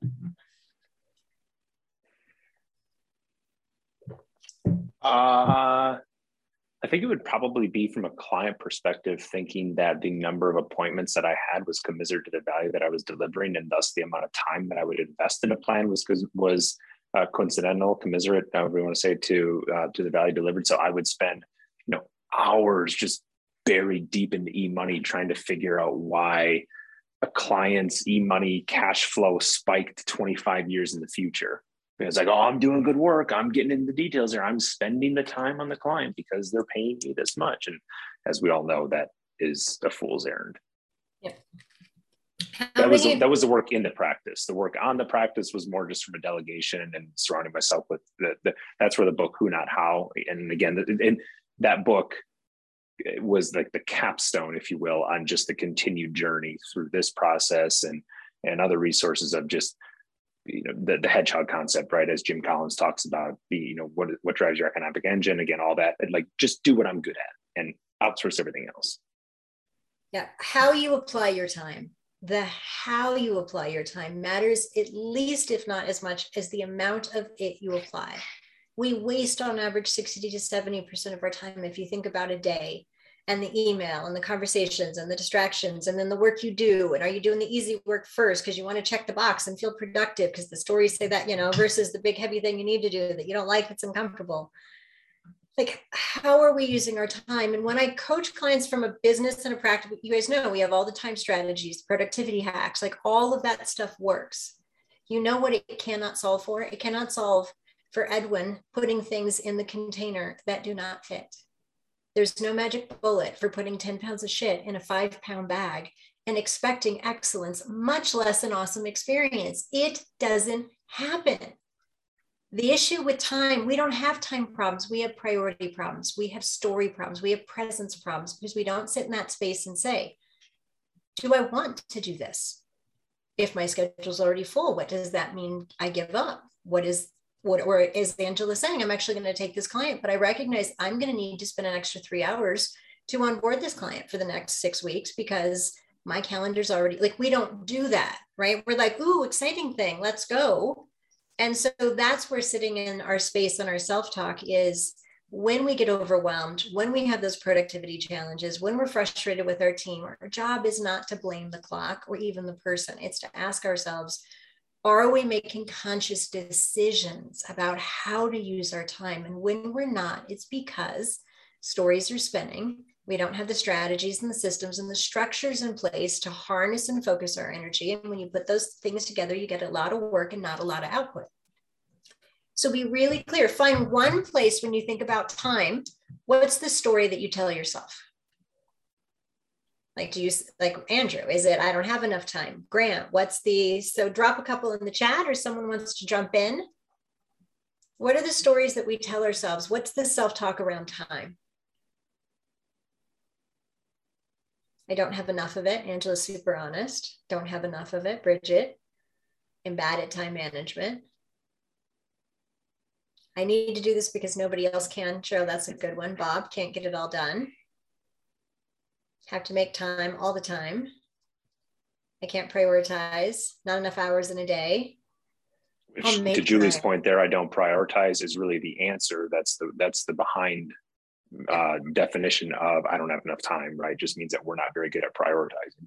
Uh, I think it would probably be from a client perspective, thinking that the number of appointments that I had was commensurate to the value that I was delivering, and thus the amount of time that I would invest in a plan was was uh, coincidental, commiserate, however you want to say it, to uh, to the value delivered. So I would spend, you know, hours just buried deep into e-money trying to figure out why a client's e-money cash flow spiked twenty-five years in the future. It's like, oh, I'm doing good work. I'm getting into the details there. I'm spending the time on the client because they're paying me this much. And as we all know, that is a fool's errand. Yeah. That was, the, that was the work in the practice. The work on the practice was more just from a delegation and surrounding myself with the, the that's where the book Who Not How. And again, in that book was like the capstone, if you will, on just the continued journey through this process and, and other resources of just, you know, the, the hedgehog concept, right? As Jim Collins talks about, the, you know, what, what drives your economic engine, again, all that, and like, just do what I'm good at and outsource everything else. Yeah. How you apply your time, the how you apply your time matters at least, if not as much as the amount of it you apply. We waste on average sixty to seventy percent of our time. If you think about a day, and the email and the conversations and the distractions, and then the work you do. And are you doing the easy work first because you want to check the box and feel productive because the stories say that, you know, versus the big heavy thing you need to do that you don't like, it's uncomfortable. Like, how are we using our time? And when I coach clients from a business and a practice, you guys know we have all the time strategies, productivity hacks, like all of that stuff works. You know what it cannot solve for? It cannot solve for Edwin putting things in the container that do not fit. There's no magic bullet for putting ten pounds of shit in a five pound bag and expecting excellence, much less an awesome experience. It doesn't happen. The issue with time, we don't have time problems. We have priority problems. We have story problems. We have presence problems because we don't sit in that space and say, do I want to do this? If my schedule's already full, what does that mean? I give up. What is What, or is Angela saying, I'm actually going to take this client, but I recognize I'm going to need to spend an extra three hours to onboard this client for the next six weeks because my calendar's already, like, we don't do that, right? We're like, ooh, exciting thing, let's go. And so that's where sitting in our space and our self-talk is when we get overwhelmed, when we have those productivity challenges, when we're frustrated with our team, our job is not to blame the clock or even the person. It's to ask ourselves, are we making conscious decisions about how to use our time? And when we're not, it's because stories are spinning. We don't have the strategies and the systems and the structures in place to harness and focus our energy. And when you put those things together, you get a lot of work and not a lot of output. So be really clear. Find one place when you think about time, what's the story that you tell yourself? Like, do you, like Andrew, is it, I don't have enough time? Grant, what's the, so drop a couple in the chat or someone wants to jump in. What are the stories that we tell ourselves? What's the self-talk around time? I don't have enough of it. Angela's super honest. Don't have enough of it. Bridget, I'm bad at time management. I need to do this because nobody else can. Cheryl, that's a good one. Bob, can't get it all done. Have to make time all the time. I can't prioritize, not enough hours in a day. Which, to Julie's time. point there, I don't prioritize is really the answer. That's the that's the behind uh, definition of I don't have enough time, right? Just means that we're not very good at prioritizing.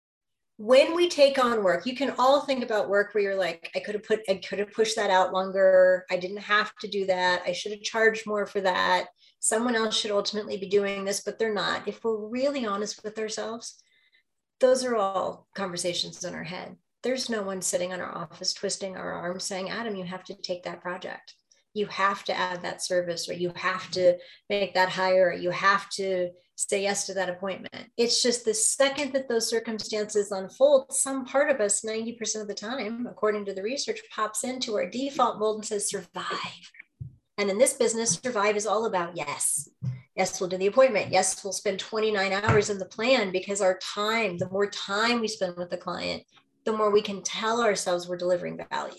When we take on work, you can all think about work where you're like, I could have put, I could have pushed that out longer. I didn't have to do that. I should have charged more for that. Someone else should ultimately be doing this, but they're not. If we're really honest with ourselves, those are all conversations in our head. There's no one sitting in our office twisting our arms saying, Adam, you have to take that project. You have to add that service, or you have to make that hire, or you have to say yes to that appointment. It's just the second that those circumstances unfold, some part of us ninety percent of the time, according to the research, pops into our default mode and says, survive. And in this business, survive is all about yes. Yes, we'll do the appointment. Yes, we'll spend twenty-nine hours in the plan, because our time, the more time we spend with the client, the more we can tell ourselves we're delivering value.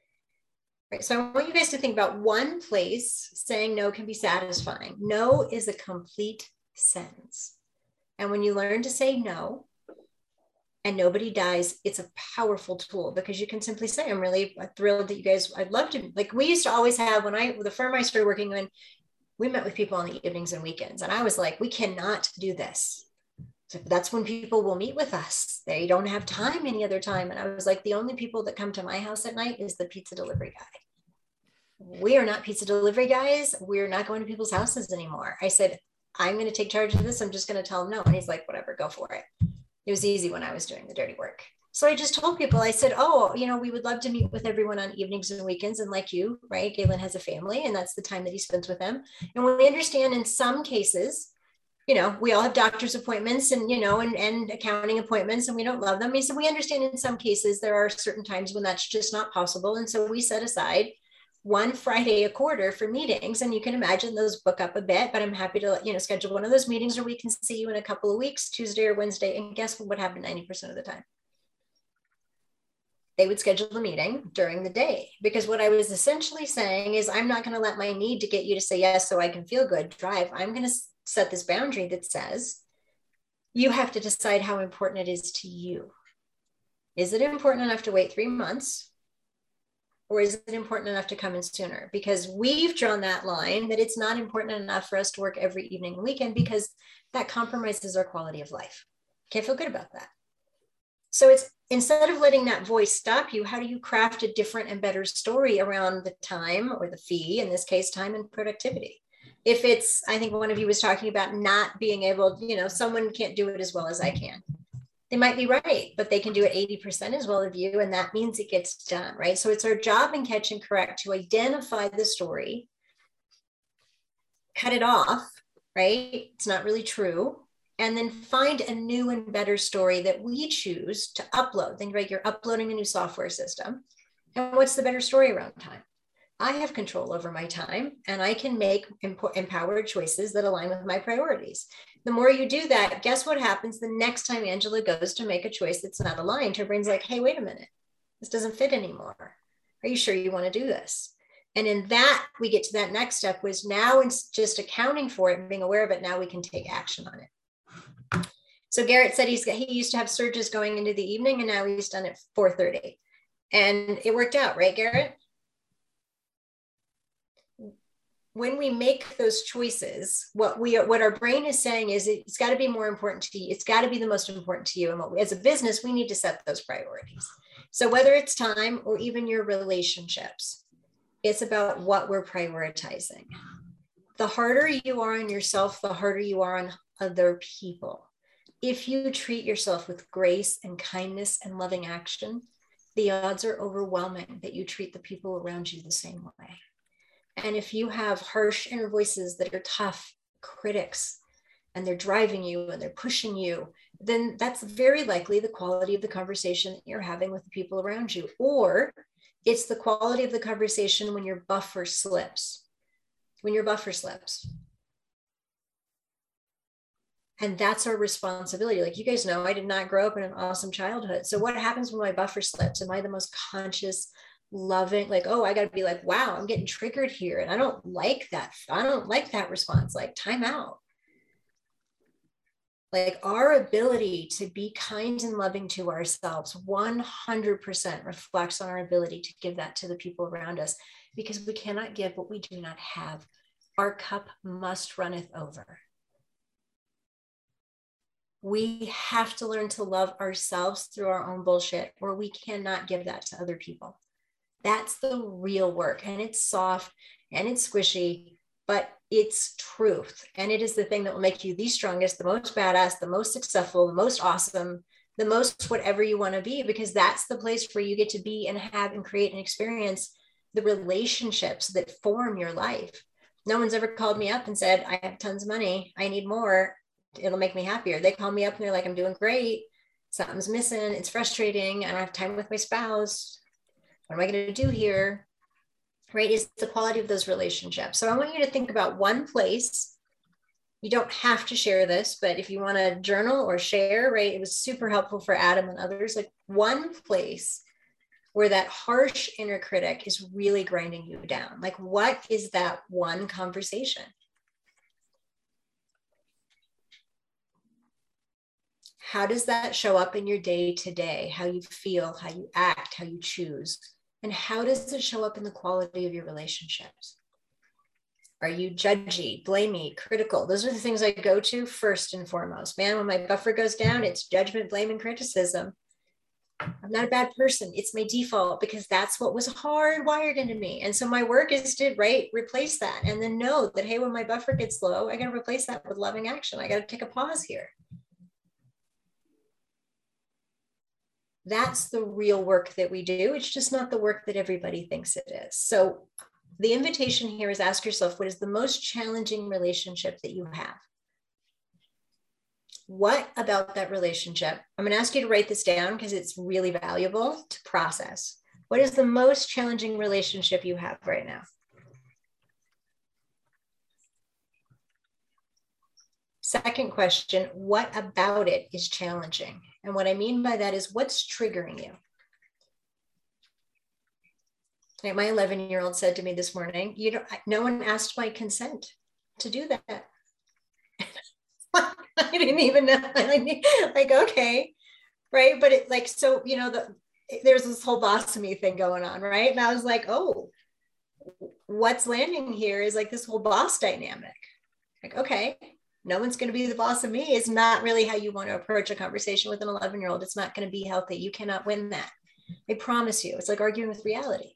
Right. So I want you guys to think about one place saying no can be satisfying. No is a complete sentence. And when you learn to say no and nobody dies, it's a powerful tool, because you can simply say, I'm really thrilled that you guys, I'd love to, like we used to always have, when I, the firm I started working in, we met with people on the evenings and weekends. And I was like, we cannot do this. So that's when people will meet with us. They don't have time any other time. And I was like, the only people that come to my house at night is the pizza delivery guy. We are not pizza delivery guys. We're not going to people's houses anymore. I said, I'm going to take charge of this. I'm just going to tell him no. And he's like, whatever, go for it. It was easy when I was doing the dirty work. So I just told people, I said, oh, you know, we would love to meet with everyone on evenings and weekends. And like you, right, Galen has a family, and that's the time that he spends with them. And we understand in some cases, you know, we all have doctor's appointments and, you know, and, and accounting appointments, and we don't love them. He said, we understand in some cases there are certain times when that's just not possible. And so we set aside one Friday a quarter for meetings. And you can imagine those book up a bit, but I'm happy to, you know, schedule one of those meetings where we can see you in a couple of weeks, Tuesday or Wednesday. And guess what would happen ninety percent of the time? They would schedule the meeting during the day, because what I was essentially saying is, I'm not going to let my need to get you to say yes so I can feel good drive. I'm going to set this boundary that says you have to decide how important it is to you. Is it important enough to wait three months? Or is it important enough to come in sooner? Because we've drawn that line that it's not important enough for us to work every evening and weekend, because that compromises our quality of life. Can't feel good about that. So it's, instead of letting that voice stop you, how do you craft a different and better story around the time or the fee, in this case, time and productivity? If it's, I think one of you was talking about not being able, you know, someone can't do it as well as I can. They might be right, but they can do it eighty percent as well as you, and that means it gets done, right? So it's our job in Catch and Correct to identify the story, cut it off, right? It's not really true. And then find a new and better story that we choose to upload. Think about, you're uploading a new software system. And what's the better story around time? I have control over my time, and I can make empowered choices that align with my priorities. The more you do that, guess what happens the next time Angela goes to make a choice that's not aligned? Her brain's like, hey, wait a minute, this doesn't fit anymore. Are you sure you want to do this? And in that, we get to that next step, was now it's just accounting for it and being aware of it. Now we can take action on it. So Garrett said he's he used to have surges going into the evening, and now he's done it four thirty. And it worked out, right, Garrett? When we make those choices, what we what our brain is saying is it's got to be more important to you. It's got to be the most important to you. And what we, as a business, we need to set those priorities. So whether it's time or even your relationships, it's about what we're prioritizing. The harder you are on yourself, the harder you are on other people. If you treat yourself with grace and kindness and loving action, the odds are overwhelming that you treat the people around you the same way. And if you have harsh inner voices that are tough critics, and they're driving you and they're pushing you, then that's very likely the quality of the conversation that you're having with the people around you. Or it's the quality of the conversation when your buffer slips, when your buffer slips. And that's our responsibility. Like you guys know, I did not grow up in an awesome childhood. So what happens when my buffer slips? Am I the most conscious, loving, like, oh, I got to be like, wow, I'm getting triggered here. And I don't like that. I don't like that response. Like, time out. Like our ability to be kind and loving to ourselves one hundred percent reflects on our ability to give that to the people around us, because we cannot give what we do not have. Our cup must runneth over. We have to learn to love ourselves through our own bullshit, or we cannot give that to other people. That's the real work. And it's soft and it's squishy, but it's truth. And it is the thing that will make you the strongest, the most badass, the most successful, the most awesome, the most whatever you want to be, because that's the place where you get to be and have and create and experience the relationships that form your life. No one's ever called me up and said, I have tons of money, I need more, it'll make me happier. They call me up and they're like, I'm doing great, something's missing, it's frustrating, I don't have time with my spouse, what am I going to do here? Right? Is the quality of those relationships. So I want you to think about one place. You don't have to share this, but if you want to journal or share, right? It was super helpful for Adam and others. Like one place where that harsh inner critic is really grinding you down. Like, what is that one conversation? How does that show up in your day to day? How you feel, how you act, how you choose? And how does it show up in the quality of your relationships? Are you judgy, blamey, critical? Those are the things I go to first and foremost. Man, when my buffer goes down, it's judgment, blame, and criticism. I'm not a bad person. It's my default, because that's what was hardwired into me. And so my work is to, right, replace that. And then know that, hey, when my buffer gets low, I got to replace that with loving action. I got to take a pause here. That's the real work that we do. It's just not the work that everybody thinks it is. So the invitation here is ask yourself, what is the most challenging relationship that you have? What about that relationship? I'm going to ask you to write this down because it's really valuable to process. What is the most challenging relationship you have right now? Second question, what about it is challenging? And what I mean by that is, what's triggering you? Like my eleven-year-old said to me this morning, you know, no one asked my consent to do that. I didn't even know. Like, okay, right? But it, like, so, you know, the, there's this whole boss of me thing going on, right? And I was like, oh, what's landing here is like this whole boss dynamic. Like, okay, no one's going to be the boss of me. It's not really how you want to approach a conversation with an eleven-year-old. It's not going to be healthy. You cannot win that. I promise you. It's like arguing with reality.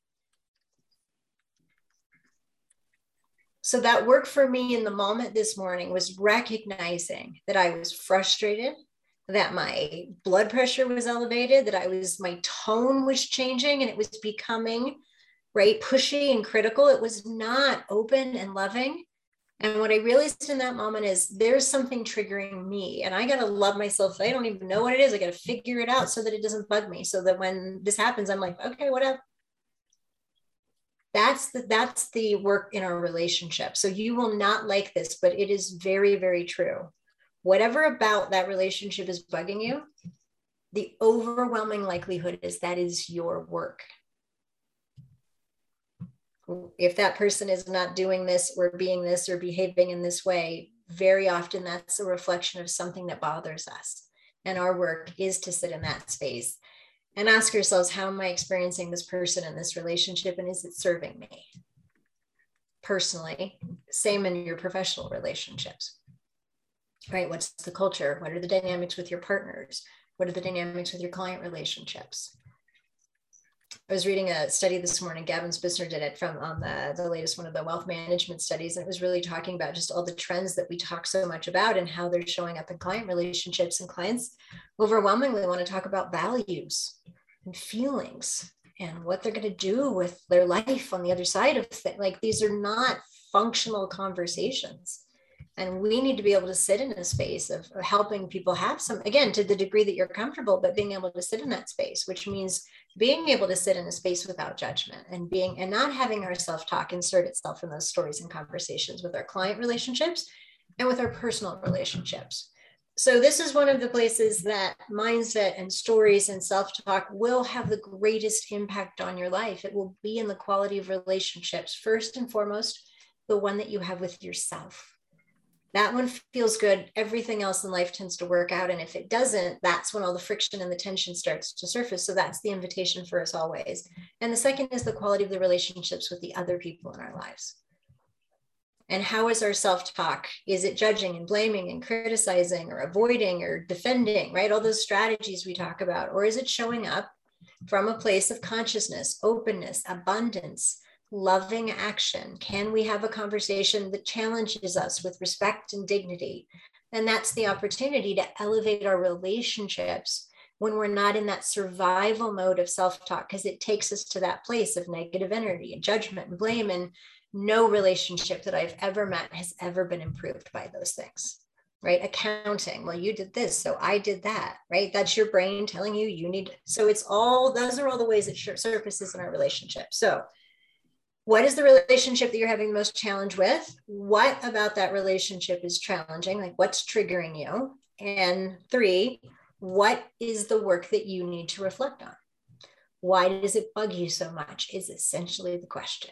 So that work for me in the moment this morning was recognizing that I was frustrated, that my blood pressure was elevated, that I was, my tone was changing and it was becoming, right, pushy and critical. It was not open and loving. And what I realized in that moment is there's something triggering me, and I got to love myself. I don't even know what it is. I got to figure it out so that it doesn't bug me, so that when this happens, I'm like, okay, whatever. That's the, that's the work in our relationship. So you will not like this, but it is very, very true. Whatever about that relationship is bugging you, the overwhelming likelihood is that is your work. If that person is not doing this or being this or behaving in this way, very often that's a reflection of something that bothers us. And our work is to sit in that space and ask ourselves, how am I experiencing this person in this relationship? And is it serving me personally? Same in your professional relationships, right? What's the culture? What are the dynamics with your partners? What are the dynamics with your client relationships? I was reading a study this morning, Gavin Spitzer did it from on the, the latest one of the wealth management studies. And it was really talking about just all the trends that we talk so much about and how they're showing up in client relationships. And clients overwhelmingly want to talk about values and feelings and what they're going to do with their life on the other side of things. Like, these are not functional conversations. And we need to be able to sit in a space of helping people have some, again, to the degree that you're comfortable, but being able to sit in that space, which means being able to sit in a space without judgment and being, and not having our self-talk insert itself in those stories and conversations with our client relationships and with our personal relationships. So this is one of the places that mindset and stories and self-talk will have the greatest impact on your life. It will be in the quality of relationships, first and foremost, the one that you have with yourself. That one feels good. Everything else in life tends to work out. And if it doesn't, that's when all the friction and the tension starts to surface. So that's the invitation for us always. And the second is the quality of the relationships with the other people in our lives. And how is our self-talk? Is it judging and blaming and criticizing or avoiding or defending, right? All those strategies we talk about. Or is it showing up from a place of consciousness, openness, abundance, loving action? Can we have a conversation that challenges us with respect and dignity? And that's the opportunity to elevate our relationships when we're not in that survival mode of self-talk, because it takes us to that place of negative energy and judgment and blame. And no relationship that I've ever met has ever been improved by those things, right? Accounting, well, you did this, so I did that, right? That's your brain telling you you need. So it's all, those are all the ways it surfaces in our relationship. So what is the relationship that you're having the most challenge with? What about that relationship is challenging? Like, what's triggering you? And three, what is the work that you need to reflect on? Why does it bug you so much? Is essentially the question.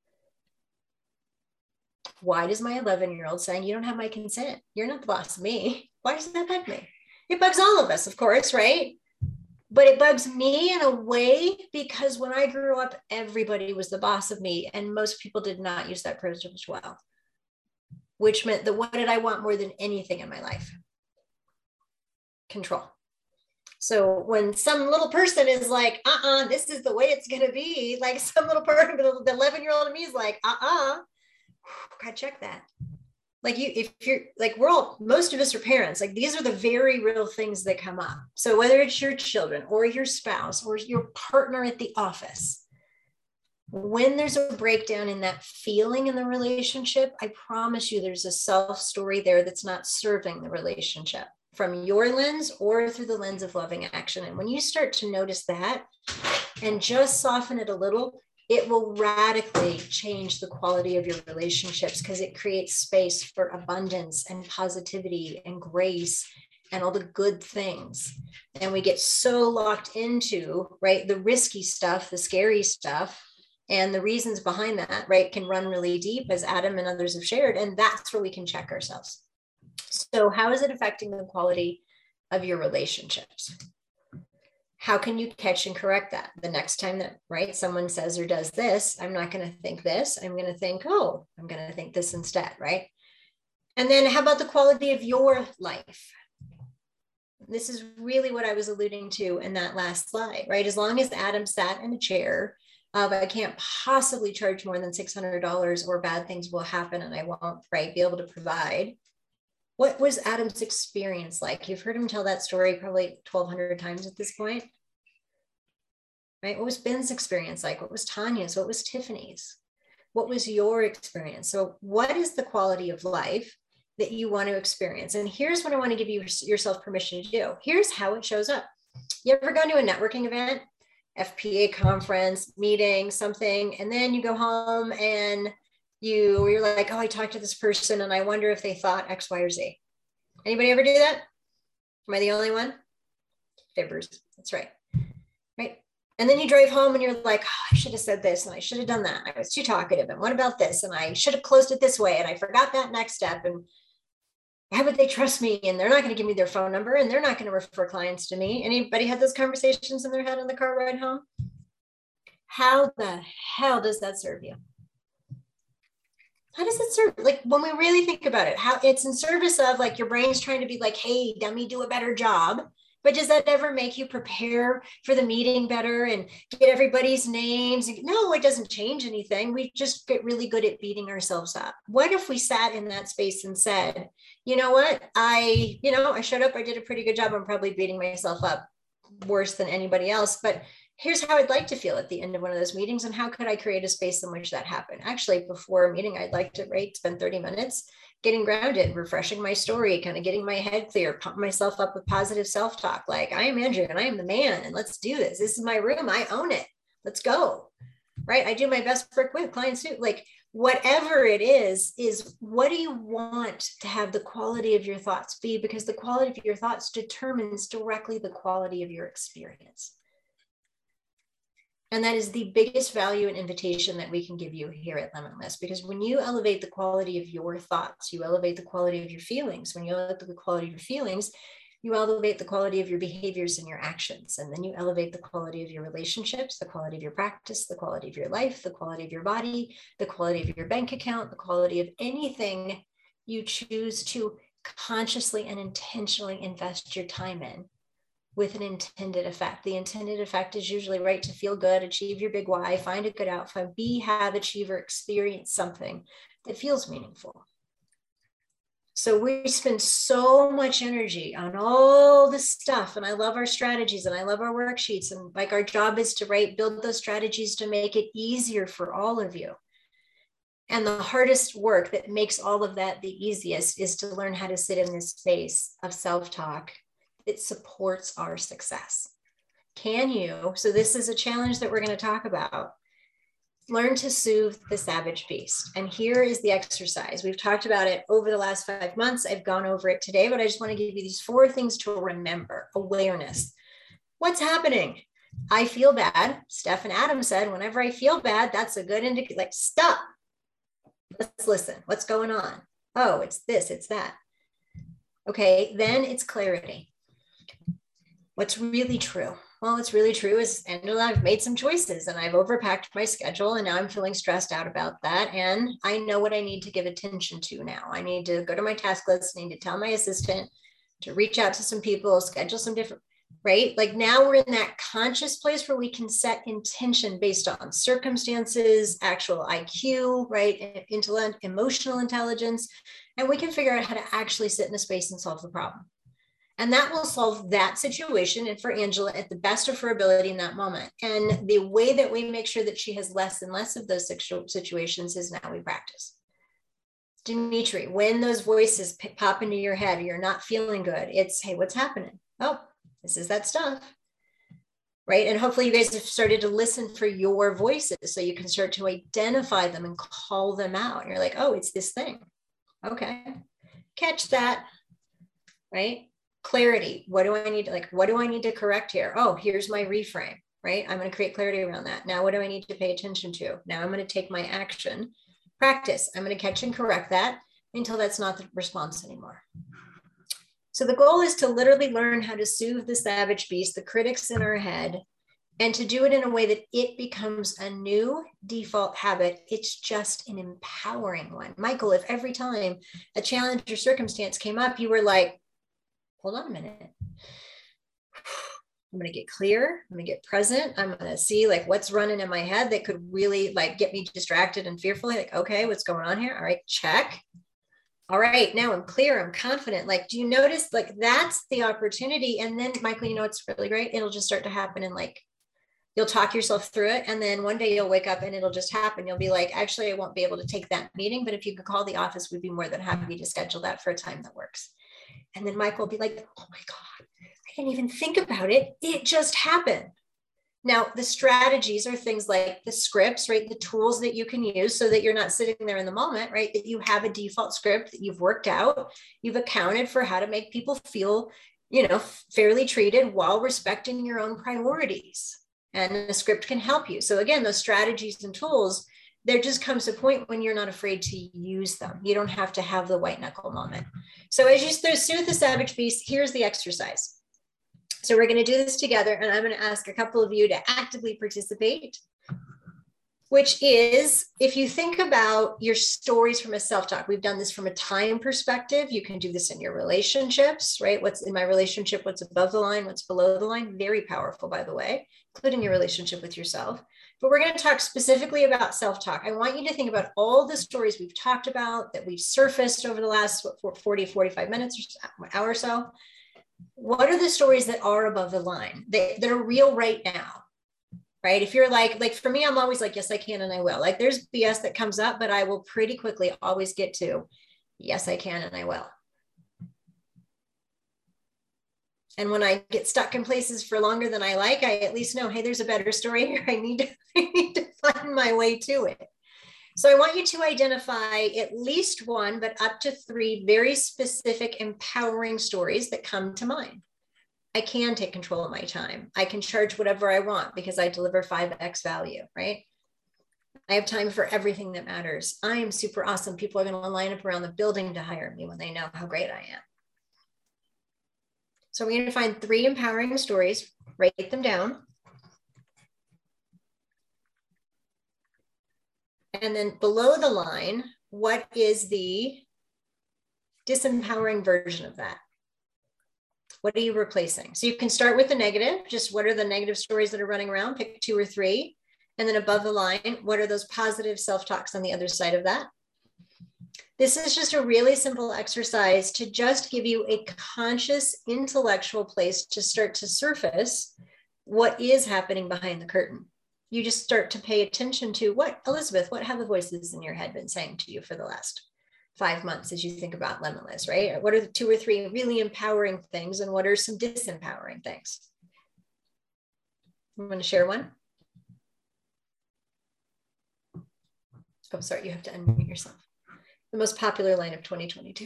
Why does my eleven year old saying, you don't have my consent, you're not the boss of me? Why does that bug me? It bugs all of us, of course, right? But it bugs me in a way because when I grew up, everybody was the boss of me. And most people did not use that privilege well, which meant that what did I want more than anything in my life? Control. So when some little person is like, uh-uh, this is the way it's going to be, like some little person, the eleven year old in me is like, uh-uh, gotta check that. Like you, if you're like, we're all, most of us are parents. Like these are the very real things that come up. So whether it's your children or your spouse or your partner at the office, when there's a breakdown in that feeling in the relationship, I promise you there's a self story there that's not serving the relationship from your lens or through the lens of loving action. And when you start to notice that and just soften it a little, it will radically change the quality of your relationships because it creates space for abundance and positivity and grace and all the good things. And we get so locked into, right, the risky stuff, the scary stuff, and the reasons behind that, right, can run really deep, as Adam and others have shared. And that's where we can check ourselves. So how is it affecting the quality of your relationships? How can you catch and correct that? The next time that, right, someone says or does this, I'm not going to think this. I'm going to think, oh, I'm going to think this instead, right? And then how about the quality of your life? This is really what I was alluding to in that last slide, right? As long as Adam sat in a chair of, I can't possibly charge more than six hundred dollars or bad things will happen and I won't, right, be able to provide. What was Adam's experience like? You've heard him tell that story probably twelve hundred times at this point, right? What was Ben's experience like? What was Tanya's? What was Tiffany's? What was your experience? So what is the quality of life that you want to experience? And here's what I want to give you yourself permission to do. Here's how it shows up. You ever gone to a networking event, F P A conference, meeting, something, and then you go home and you, you're like, oh, I talked to this person and I wonder if they thought X, Y, or Z. Anybody ever do that? Am I the only one? Fibbers, that's right. Right. And then you drive home and you're like, oh, I should have said this and I should have done that. I was too talkative. And what about this? And I should have closed it this way. And I forgot that next step. And why would they trust me? And they're not going to give me their phone number and they're not going to refer clients to me. Anybody had those conversations in their head on the car ride home? How the hell does that serve you? How does it serve? Like when we really think about it, how it's in service of like your brain's trying to be like, hey, dummy, do a better job. But does that ever make you prepare for the meeting better and get everybody's names? No, it doesn't change anything. We just get really good at beating ourselves up. What if we sat in that space and said, you know what, I, you know, I showed up, I did a pretty good job. I'm probably beating myself up worse than anybody else, but here's how I'd like to feel at the end of one of those meetings. And how could I create a space in which that happened? Actually, before a meeting, I'd like to right, spend thirty minutes getting grounded, refreshing my story, kind of getting my head clear, pump myself up with positive self-talk. Like, I am Andrew and I am the man and let's do this. This is my room. I own it. Let's go. Right. I do my best work with clients too. Like whatever it is, is what do you want to have the quality of your thoughts be? Because the quality of your thoughts determines directly the quality of your experience. And that is the biggest value and invitation that we can give you here at Limitless, because when you elevate the quality of your thoughts, you elevate the quality of your feelings. When you elevate the quality of your feelings, you elevate the quality of your behaviors and your actions. And then you elevate the quality of your relationships, the quality of your practice, the quality of your life, the quality of your body, the quality of your bank account, the quality of anything you choose to consciously and intentionally invest your time in, with an intended effect. The intended effect is usually, right, to feel good, achieve your big why, find a good outcome, be, have, achieve, or experience something that feels meaningful. So we spend so much energy on all this stuff, and I love our strategies and I love our worksheets, and like our job is to, right, build those strategies to make it easier for all of you. And the hardest work that makes all of that the easiest is to learn how to sit in this space of self-talk. It supports our success. Can you? So this is a challenge that we're going to talk about. Learn to soothe the savage beast. And here is the exercise. We've talked about it over the last five months. I've gone over it today, but I just want to give you these four things to remember. Awareness. What's happening? I feel bad. Steph and Adam said, whenever I feel bad, that's a good indicator. Like, stop. Let's listen. What's going on? Oh, it's this, it's that. Okay, then it's clarity. What's really true? Well, what's really true is, Angela, I've made some choices and I've overpacked my schedule and now I'm feeling stressed out about that. And I know what I need to give attention to now. I need to go to my task list. I need to tell my assistant to reach out to some people, schedule some different, right? Like now we're in that conscious place where we can set intention based on circumstances, actual I Q, right? Intellect, emotional intelligence, and we can figure out how to actually sit in a space and solve the problem. And that will solve that situation, and for Angela at the best of her ability in that moment. And the way that we make sure that she has less and less of those situations is now we practice. Dimitri, when those voices pop into your head, you're not feeling good, it's, hey, what's happening? Oh, this is that stuff, right? And hopefully you guys have started to listen for your voices so you can start to identify them and call them out. And you're like, oh, it's this thing. Okay, catch that, right? Clarity. What do I need to, like, what do I need to correct here? Oh, here's my reframe, right? I'm going to create clarity around that. Now, what do I need to pay attention to? Now I'm going to take my action. Practice. I'm going to catch and correct that until that's not the response anymore. So the goal is to literally learn how to soothe the savage beast, the critics in our head, and to do it in a way that it becomes a new default habit. It's just an empowering one. Michael, if every time a challenge or circumstance came up, you were like, hold on a minute. I'm going to get clear. I'm going to get present. I'm going to see like what's running in my head that could really like get me distracted and fearful. Like, okay, what's going on here? All right, check. All right, now I'm clear. I'm confident. Like, do you notice like that's the opportunity? And then Michael, you know, it's really great. It'll just start to happen. And like, you'll talk yourself through it. And then one day you'll wake up and it'll just happen. You'll be like, actually, I won't be able to take that meeting, but if you could call the office, we'd be more than happy to schedule that for a time that works. And then Michael will be like, oh my God, I didn't even think about it. It just happened. Now, the strategies are things like the scripts, right? The tools that you can use so that you're not sitting there in the moment, right? That you have a default script that you've worked out. You've accounted for how to make people feel, you know, fairly treated while respecting your own priorities. And the script can help you. So again, those strategies and tools, there just comes a point when you're not afraid to use them. You don't have to have the white knuckle moment. So as you soothe the savage beast, here's the exercise. So we're going to do this together, and I'm going to ask a couple of you to actively participate, which is, if you think about your stories from a self-talk, we've done this from a time perspective. You can do this in your relationships, right? What's in my relationship, what's above the line, what's below the line, very powerful, by the way, including your relationship with yourself. But we're going to talk specifically about self-talk. I want you to think about all the stories we've talked about that we've surfaced over the last what, forty, forty-five minutes, or an hour or so. What are the stories that are above the line, that, that are real right now, right? If you're like, like for me, I'm always like, yes, I can and I will. Like there's B S that comes up, but I will pretty quickly always get to, yes, I can and I will. And when I get stuck in places for longer than I like, I at least know, hey, there's a better story here. I need to, I need to find my way to it. So I want you to identify at least one, but up to three very specific, empowering stories that come to mind. I can take control of my time. I can charge whatever I want because I deliver five X value, right? I have time for everything that matters. I am super awesome. People are going to line up around the building to hire me when they know how great I am. So we're going to find three empowering stories, write them down. And then below the line, what is the disempowering version of that? What are you replacing? So you can start with the negative, just what are the negative stories that are running around, pick two or three. And then above the line, what are those positive self-talks on the other side of that? This is just a really simple exercise to just give you a conscious intellectual place to start to surface what is happening behind the curtain. You just start to pay attention to what, Elizabeth, what have the voices in your head been saying to you for the last five months as you think about Limitless, right? What are the two or three really empowering things and what are some disempowering things? I'm going to share one. Oh, sorry, you have to unmute yourself. The most popular line of twenty twenty-two.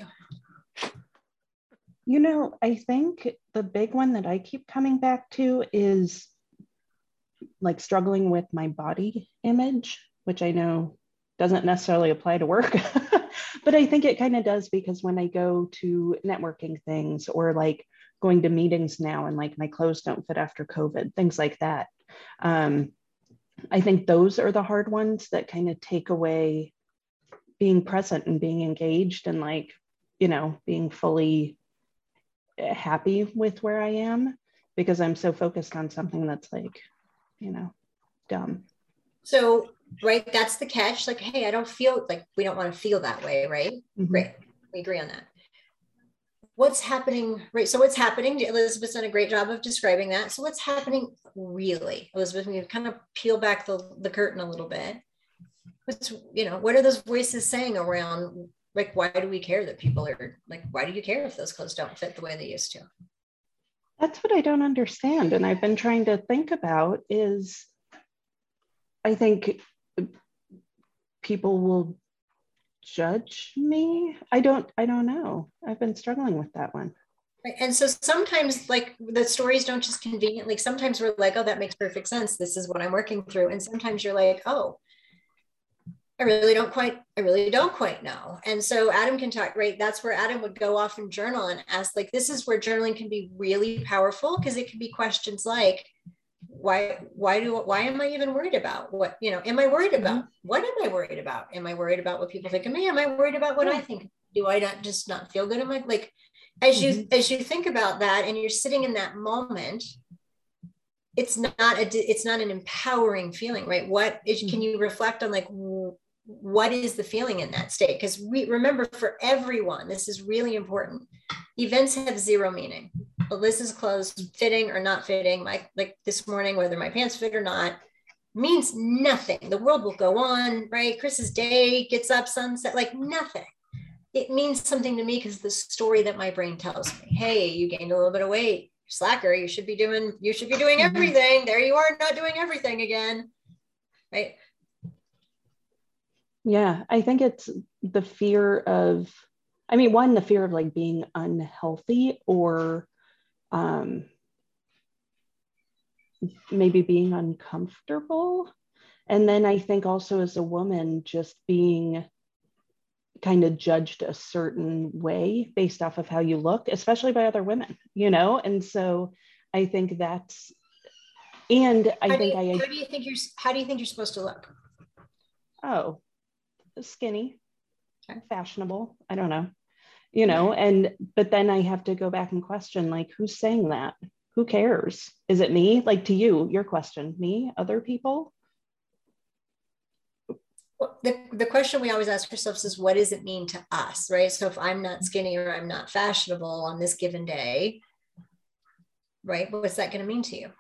You know, I think the big one that I keep coming back to is like struggling with my body image, which I know doesn't necessarily apply to work, but I think it kind of does because when I go to networking things or like going to meetings now and like my clothes don't fit after COVID, things like that. Um, I think those are the hard ones that kind of take away being present and being engaged and like, you know, being fully happy with where I am because I'm so focused on something that's like, you know, dumb. So, right, that's the catch. Like, hey, I don't feel like we don't want to feel that way, right? Mm-hmm. Great. We agree on that. What's happening, right? So what's happening, Elizabeth's done a great job of describing that. So what's happening really, Elizabeth, when you kind of peel back the, the curtain a little bit, what's, you know, what are those voices saying around, like, why do we care that people are, like, why do you care if those clothes don't fit the way they used to? That's what I don't understand. And I've been trying to think about is, I think people will judge me. I don't, I don't know. I've been struggling with that one. Right. And so sometimes like the stories don't just conveniently, sometimes we're like, oh, that makes perfect sense. This is what I'm working through. And sometimes you're like, oh, I really don't quite, I really don't quite know. And so Adam can talk, right? That's where Adam would go off and journal and ask, like, this is where journaling can be really powerful because it can be questions like, why, why do, why am I even worried about what, you know, am I worried about, mm-hmm. what am I worried about? Am I worried about what people think of me? Am I worried about what I think? Do I not just not feel good? Am I like, as mm-hmm. you, as you think about that and you're sitting in that moment, it's not a, it's not an empowering feeling, right? What is, mm-hmm. can you reflect on like, what is the feeling in that state? Because we remember for everyone, this is really important. Events have zero meaning. Alyssa's clothes fitting or not fitting, my, like this morning, whether my pants fit or not, means nothing. The world will go on, right? Chris's day gets up, sunset, like nothing. It means something to me because the story that my brain tells me, hey, you gained a little bit of weight, slacker, you should be doing, you should be doing everything. There you are, not doing everything again, right? Yeah, I think it's the fear of, I mean, one, the fear of like being unhealthy or um, maybe being uncomfortable. And then I think also as a woman, just being kind of judged a certain way based off of how you look, especially by other women, you know? And so I think that's, and I how think you, I- How do you think you're, how do you think you're supposed to look? Oh, skinny, okay. Fashionable, I don't know, you know, and, but then I have to go back and question, like, who's saying that? Who cares? Is it me? Like to you, your question, me, other people? Well, the, the question we always ask ourselves is, what does it mean to us, right? So if I'm not skinny or I'm not fashionable on this given day, right, what's that going to mean to you?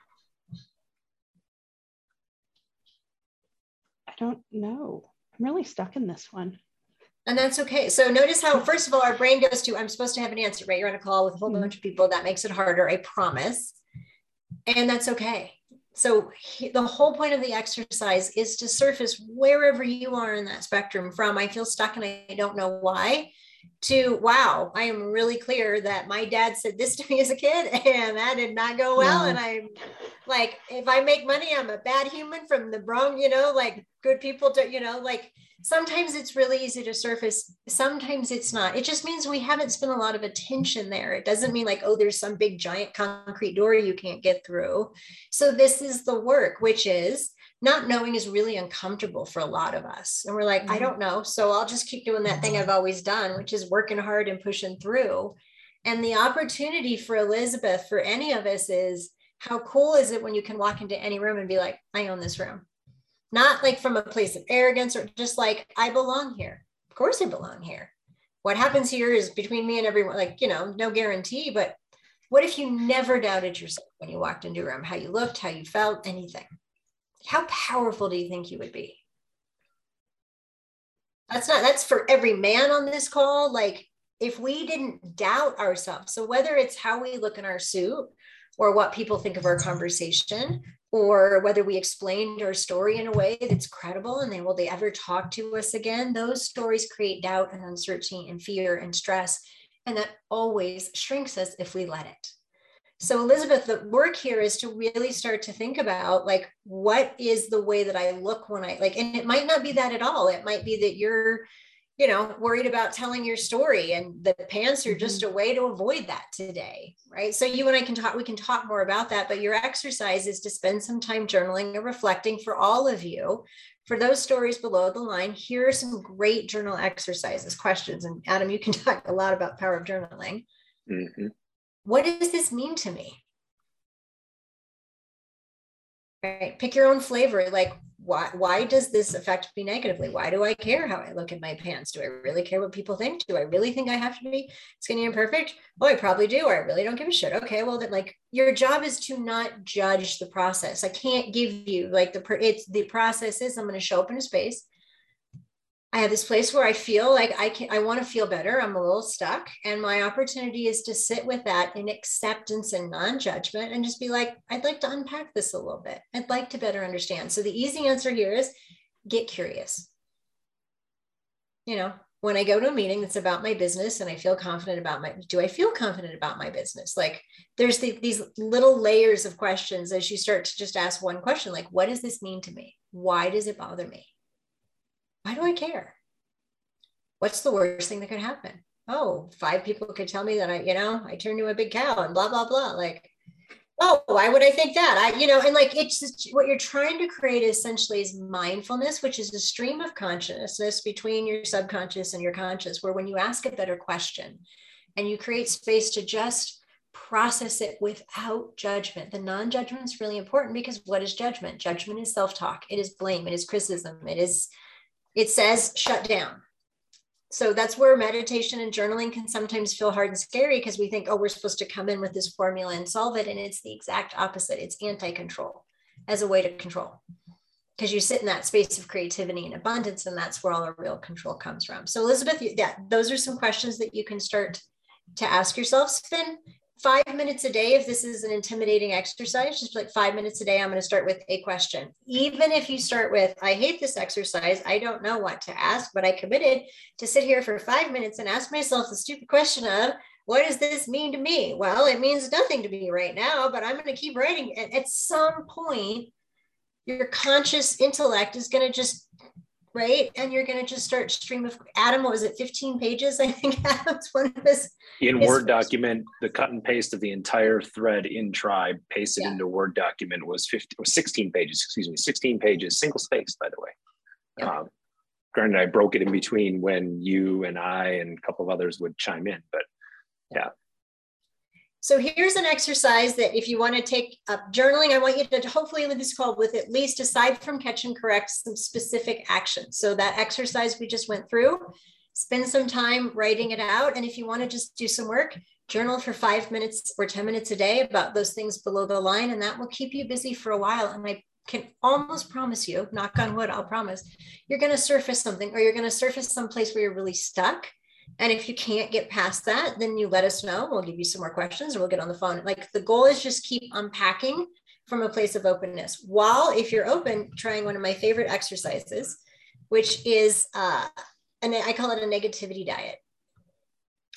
I don't know. I'm really stuck in this one. And that's okay. So notice how, first of all, our brain goes to, I'm supposed to have an answer, right? You're on a call with a whole mm-hmm. bunch of people. That makes it harder, I promise. And that's okay. So he, the whole point of the exercise is to surface wherever you are in that spectrum from, I feel stuck and I don't know why. to, wow, I am really clear that my dad said this to me as a kid and that did not go well. Yeah. And I'm like, if I make money, I'm a bad human from the Bronx, you know, like good people do, you know, like sometimes it's really easy to surface. Sometimes it's not. It just means we haven't spent a lot of attention there. It doesn't mean like, oh, there's some big giant concrete door you can't get through. So this is the work, which is not knowing is really uncomfortable for a lot of us. And we're like, mm-hmm. I don't know. So I'll just keep doing that thing I've always done, which is working hard and pushing through. And the opportunity for Elizabeth, for any of us, is how cool is it when you can walk into any room and be like, I own this room. Not like from a place of arrogance or just like, I belong here. Of course I belong here. What happens here is between me and everyone, like, you know, no guarantee, but what if you never doubted yourself when you walked into a room, how you looked, how you felt, anything? How powerful do you think you would be? That's not, that's for every man on this call. Like if we didn't doubt ourselves, so whether it's how we look in our suit or what people think of our conversation, or whether we explained our story in a way that's credible and then will they ever talk to us again, those stories create doubt and uncertainty and fear and stress. And that always shrinks us if we let it. So Elizabeth, the work here is to really start to think about like, what is the way that I look when I like, and it might not be that at all. It might be that you're, you know, worried about telling your story and the pants are just a way to avoid that today, right? So you and I can talk, we can talk more about that, but your exercise is to spend some time journaling and reflecting for all of you. For those stories below the line, here are some great journal exercises, questions. And Adam, you can talk a lot about power of journaling. Mm-hmm. What does this mean to me? Right. Pick your own flavor. Like, why, why does this affect me negatively? Why do I care how I look in my pants? Do I really care what people think? Do I really think I have to be skinny and perfect? Oh, I probably do. Or I really don't give a shit. Okay, well, then like your job is to not judge the process. I can't give you like the, it's the process is I'm going to show up in a space. I have this place where I feel like I can, I want to feel better. I'm a little stuck. And my opportunity is to sit with that in acceptance and non-judgment and just be like, I'd like to unpack this a little bit. I'd like to better understand. So the easy answer here is get curious. You know, when I go to a meeting that's about my business and I feel confident about my, do I feel confident about my business? Like there's the, these little layers of questions as you start to just ask one question, like, what does this mean to me? Why does it bother me? Why do I care? What's the worst thing that could happen? Oh, five people could tell me that I, you know, I turned into a big cow and blah, blah, blah. Like, oh, why would I think that? I, you know, and like, it's just, what you're trying to create essentially is mindfulness, which is a stream of consciousness between your subconscious and your conscious, where when you ask a better question and you create space to just process it without judgment. The non-judgment is really important because what is judgment? Judgment is self-talk. It is blame. It is criticism. It is It says shut down. So that's where meditation and journaling can sometimes feel hard and scary because we think, oh, we're supposed to come in with this formula and solve it. And it's the exact opposite. It's anti-control as a way to control because you sit in that space of creativity and abundance. And that's where all the real control comes from. So Elizabeth, yeah, those are some questions that you can start to ask yourself. Spend five minutes a day. If this is an intimidating exercise, just like five minutes a day, I'm going to start with a question. Even if you start with, I hate this exercise, I don't know what to ask, but I committed to sit here for five minutes and ask myself the stupid question of, what does this mean to me? Well, it means nothing to me right now, but I'm going to keep writing. And at some point, your conscious intellect is going to just, right? And you're going to just start stream of, Adam, what was it, fifteen pages? I think Adam's one of his. In his Word document, the cut and paste of the entire thread in Tribe pasted yeah. into Word document was fifty, was sixteen pages, excuse me, sixteen pages, single spaced, by the way. Yeah. Um, granted, I broke it in between when you and I and a couple of others would chime in, but yeah. So here's an exercise that if you want to take up journaling, I want you to hopefully leave this call with at least, aside from catch and correct, some specific actions. So that exercise we just went through, spend some time writing it out. And if you want to just do some work, journal for five minutes or ten minutes a day about those things below the line, and that will keep you busy for a while. And I can almost promise you, knock on wood, I'll promise, you're going to surface something, or you're going to surface someplace where you're really stuck. And if you can't get past that, then you let us know. We'll give you some more questions or we'll get on the phone. Like the goal is just keep unpacking from a place of openness. While if you're open, trying one of my favorite exercises, which is, uh, and I call it a negativity diet.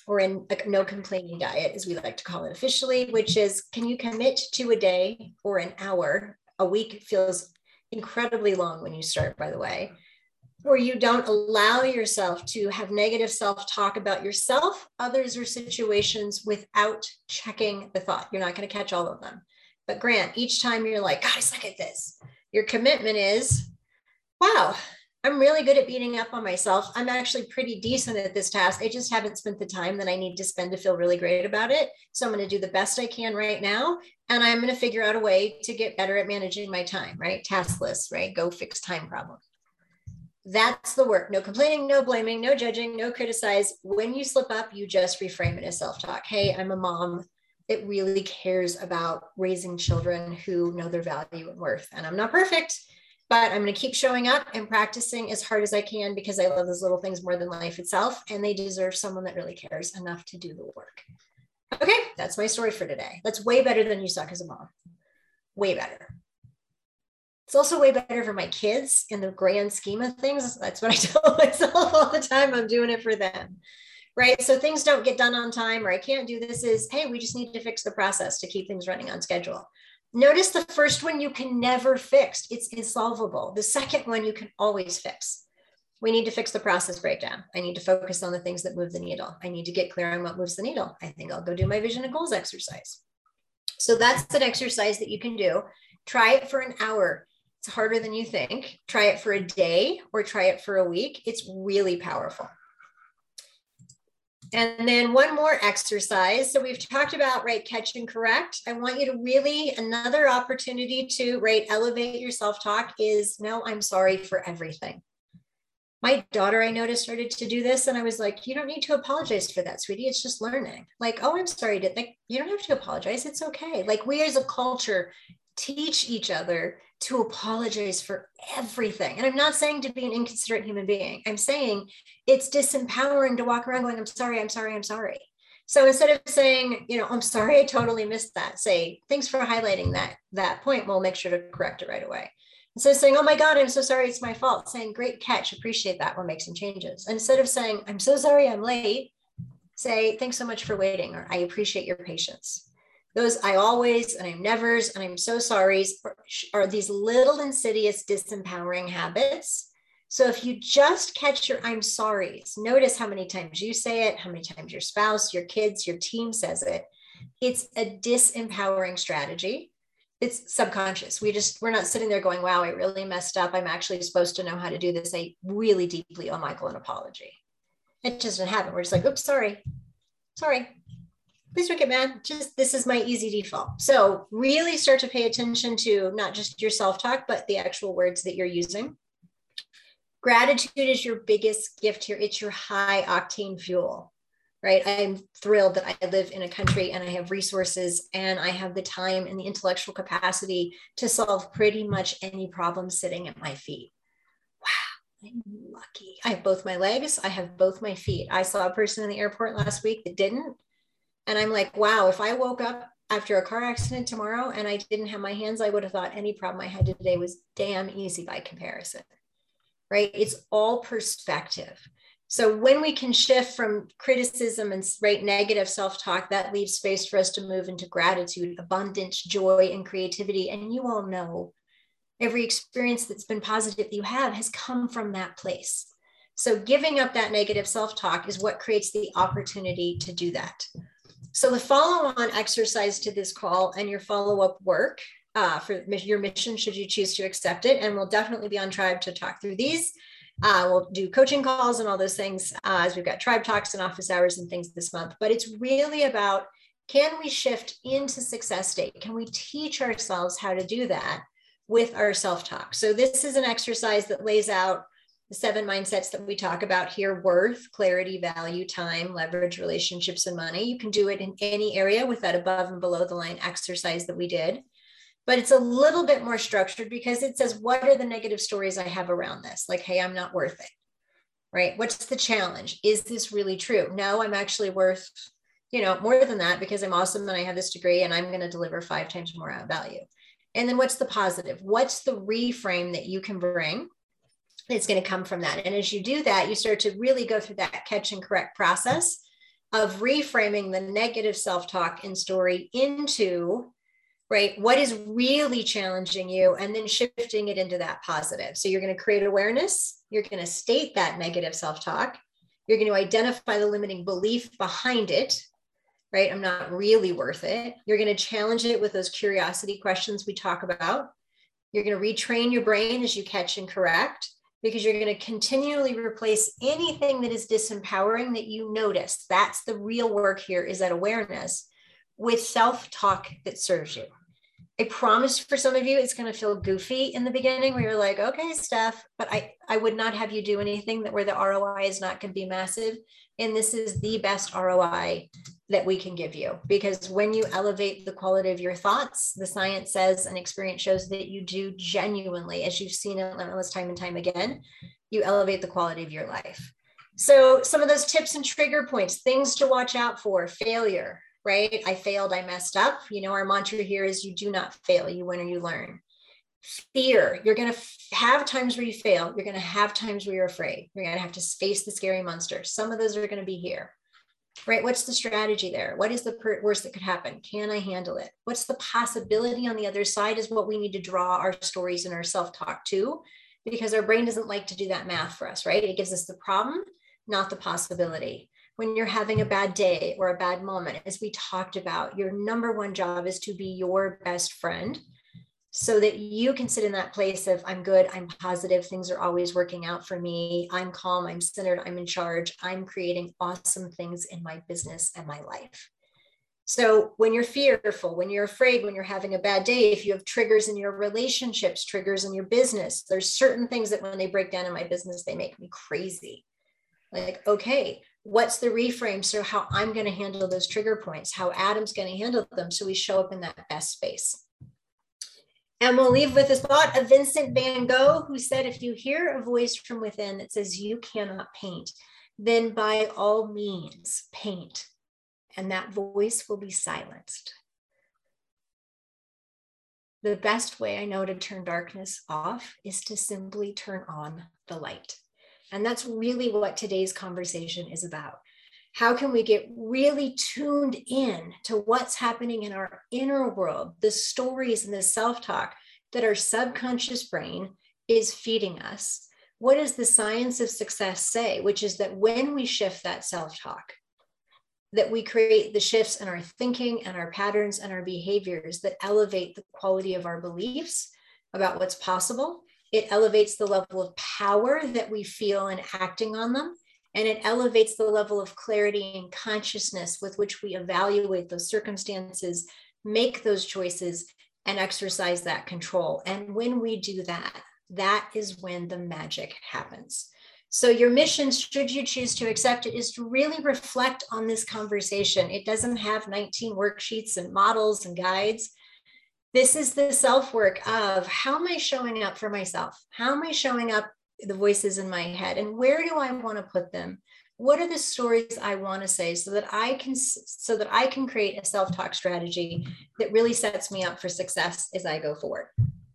or in a no complaining diet, as we like to call it officially, which is, can you commit to a day or an hour? A week feels incredibly long when you start, by the way, where you don't allow yourself to have negative self-talk about yourself, others, or situations without checking the thought. You're not going to catch all of them. But Grant, each time you're like, God, I suck at this, your commitment is, wow, I'm really good at beating up on myself. I'm actually pretty decent at this task. I just haven't spent the time that I need to spend to feel really great about it. So I'm going to do the best I can right now. And I'm going to figure out a way to get better at managing my time, right? Task lists, right? Go fix time problem. That's the work. No complaining, no blaming, no judging, no criticize. When you slip up, you just reframe it as self-talk. Hey, I'm a mom that really cares about raising children who know their value and worth. And I'm not perfect, but I'm going to keep showing up and practicing as hard as I can because I love those little things more than life itself. And they deserve someone that really cares enough to do the work. Okay, that's my story for today. That's way better than you suck as a mom. Way better. It's also way better for my kids in the grand scheme of things. That's what I tell myself all the time. I'm doing it for them. Right? So things don't get done on time, or I can't do this is, hey, we just need to fix the process to keep things running on schedule. Notice the first one you can never fix. It's insolvable. The second one you can always fix. We need to fix the process breakdown. I need to focus on the things that move the needle. I need to get clear on what moves the needle. I think I'll go do my vision and goals exercise. So that's an exercise that you can do. Try it for an hour. It's harder than you think. Try it for a day or try it for a week. It's really powerful. And then one more exercise. So we've talked about, right, catch and correct. I want you to really, another opportunity to, right, elevate your self-talk is, no, I'm sorry for everything. My daughter, I noticed, started to do this. And I was like, you don't need to apologize for that, sweetie. It's just learning. Like, oh, I'm sorry. To, like, you don't have to apologize. It's okay. Like, we as a culture teach each other to apologize for everything. And I'm not saying to be an inconsiderate human being. I'm saying it's disempowering to walk around going, I'm sorry, I'm sorry, I'm sorry. So instead of saying, you know, I'm sorry, I totally missed that, say, thanks for highlighting that, that point. We'll make sure to correct it right away. Instead of saying, oh my God, I'm so sorry, it's my fault, saying, great catch, appreciate that, we'll make some changes. And instead of saying, I'm so sorry, I'm late, say, thanks so much for waiting, or I appreciate your patience. Those I always and I'm nevers and I'm so sorry are these little insidious disempowering habits. So if you just catch your I'm sorry's, notice how many times you say it, how many times your spouse, your kids, your team says it. It's a disempowering strategy. It's subconscious. We just, we're not sitting there going, wow, I really messed up. I'm actually supposed to know how to do this. I really deeply owe Michael an apology. It just doesn't happen. We're just like, oops, sorry, sorry. Please don't get mad. Just, this is my easy default. So really start to pay attention to not just your self-talk, but the actual words that you're using. Gratitude is your biggest gift here. It's your high octane fuel, right? I'm thrilled that I live in a country and I have resources and I have the time and the intellectual capacity to solve pretty much any problem sitting at my feet. Wow, I'm lucky. I have both my legs. I have both my feet. I saw a person in the airport last week that didn't. And I'm like, wow, if I woke up after a car accident tomorrow and I didn't have my hands, I would have thought any problem I had today was damn easy by comparison, right? It's all perspective. So when we can shift from criticism and right, negative self-talk, that leaves space for us to move into gratitude, abundance, joy, and creativity. And you all know every experience that's been positive that you have has come from that place. So giving up that negative self-talk is what creates the opportunity to do that. So the follow-on exercise to this call and your follow-up work uh, for your mission, should you choose to accept it, and we'll definitely be on Tribe to talk through these. Uh, we'll do coaching calls and all those things uh, as we've got Tribe Talks and office hours and things this month. But it's really about, can we shift into success state? Can we teach ourselves how to do that with our self-talk? So this is an exercise that lays out the seven mindsets that we talk about here: worth, clarity, value, time, leverage, relationships, and money. You can do it in any area with that above and below the line exercise that we did. But it's a little bit more structured because it says, what are the negative stories I have around this? Like, hey, I'm not worth it, right? What's the challenge? Is this really true? No, I'm actually worth, you know, more than that because I'm awesome and I have this degree and I'm going to deliver five times more out value. And then what's the positive? What's the reframe that you can bring? It's going to come from that. And as you do that, you start to really go through that catch and correct process. of reframing the negative self-talk and story into, right, what is really challenging you, and then shifting it into that positive. So you're going to create awareness. You're going to state that negative self-talk. You're going to identify the limiting belief behind it, right? I'm not really worth it. You're going to challenge it with those curiosity questions we talk about. You're going to retrain your brain as you catch and correct, because you're going to continually replace anything that is disempowering that you notice. That's the real work here, is that awareness, with self-talk that serves you. I promise for some of you, it's going to feel goofy in the beginning where you're like, okay, Steph, but I, I would not have you do anything that where the R O I is not going to be massive. And this is the best R O I that we can give you, because when you elevate the quality of your thoughts, the science says and experience shows that you do genuinely, as you've seen it limitless time and time again, you elevate the quality of your life. So some of those tips and trigger points, things to watch out for: failure, right? I failed, I messed up. You know, our mantra here is you do not fail, you win or you learn. Fear, you're going to have times where you fail. You're going to have times where you're afraid. You're going to have to face the scary monster. Some of those are going to be here, right? What's the strategy there? What is the worst that could happen? Can I handle it? What's the possibility on the other side is what we need to draw our stories and our self-talk to, because our brain doesn't like to do that math for us, right? It gives us the problem, not the possibility. When you're having a bad day or a bad moment, as we talked about, your number one job is to be your best friend, so that you can sit in that place of, I'm good, I'm positive, things are always working out for me, I'm calm, I'm centered, I'm in charge, I'm creating awesome things in my business and my life. So when you're fearful, when you're afraid, when you're having a bad day, if you have triggers in your relationships, triggers in your business, there's certain things that when they break down in my business, they make me crazy. Like, okay, what's the reframe? So how I'm going to handle those trigger points, how Adam's going to handle them, so we show up in that best space. And we'll leave with a thought of Vincent van Gogh, who said, if you hear a voice from within that says you cannot paint, then by all means paint, and that voice will be silenced. The best way I know to turn darkness off is to simply turn on the light. And that's really what today's conversation is about. How can we get really tuned in to what's happening in our inner world, the stories and the self-talk that our subconscious brain is feeding us? What does the science of success say? Which is that when we shift that self-talk, that we create the shifts in our thinking and our patterns and our behaviors that elevate the quality of our beliefs about what's possible. It elevates the level of power that we feel in acting on them. And it elevates the level of clarity and consciousness with which we evaluate those circumstances, make those choices, and exercise that control. And when we do that, that is when the magic happens. So your mission, should you choose to accept it, is to really reflect on this conversation. It doesn't have nineteen worksheets and models and guides. This is the self-work of, how am I showing up for myself? How am I showing up the voices in my head, and where do I want to put them? What are the stories I want to say, so that I can so that I can create a self-talk strategy that really sets me up for success as I go forward.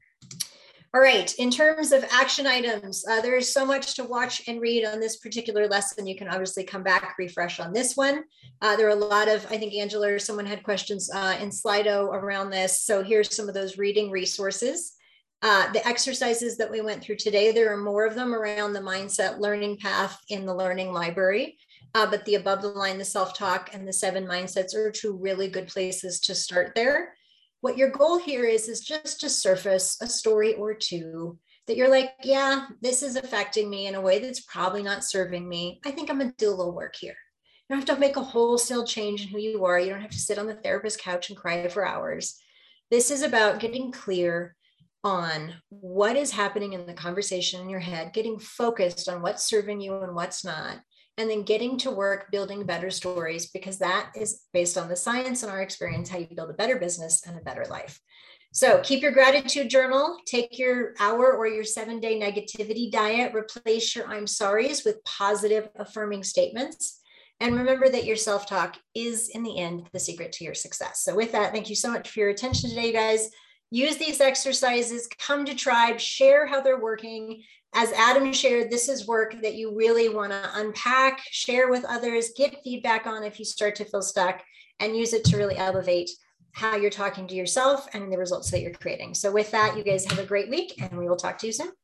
All right, in terms of action items, uh, there is so much to watch and read on this particular lesson. You can obviously come back, refresh on this one. Uh, there are a lot of, I think Angela or someone had questions uh, in Slido around this. So here's some of those reading resources. Uh, the exercises that we went through today, there are more of them around the mindset learning path in the learning library. Uh, but the above the line, the self-talk and the seven mindsets are two really good places to start there. What your goal here is, is just to surface a story or two that you're like, yeah, this is affecting me in a way that's probably not serving me. I think I'm gonna do a little work here. You don't have to make a wholesale change in who you are. You don't have to sit on the therapist couch and cry for hours. This is about getting clear on what is happening in the conversation in your head, getting focused on what's serving you and what's not, and then getting to work building better stories, because that is based on the science and our experience, how you build a better business and a better life. So keep your gratitude journal, take your hour or your seven day negativity diet, replace your I'm sorry's with positive affirming statements. And remember that your self-talk is in the end the secret to your success. So with that, thank you so much for your attention today, you guys. Use these exercises, come to Tribe, share how they're working. as Adam shared, this is work that you really want to unpack, share with others, get feedback on if you start to feel stuck, and use it to really elevate how you're talking to yourself and the results that you're creating. So with that, you guys have a great week, and we will talk to you soon.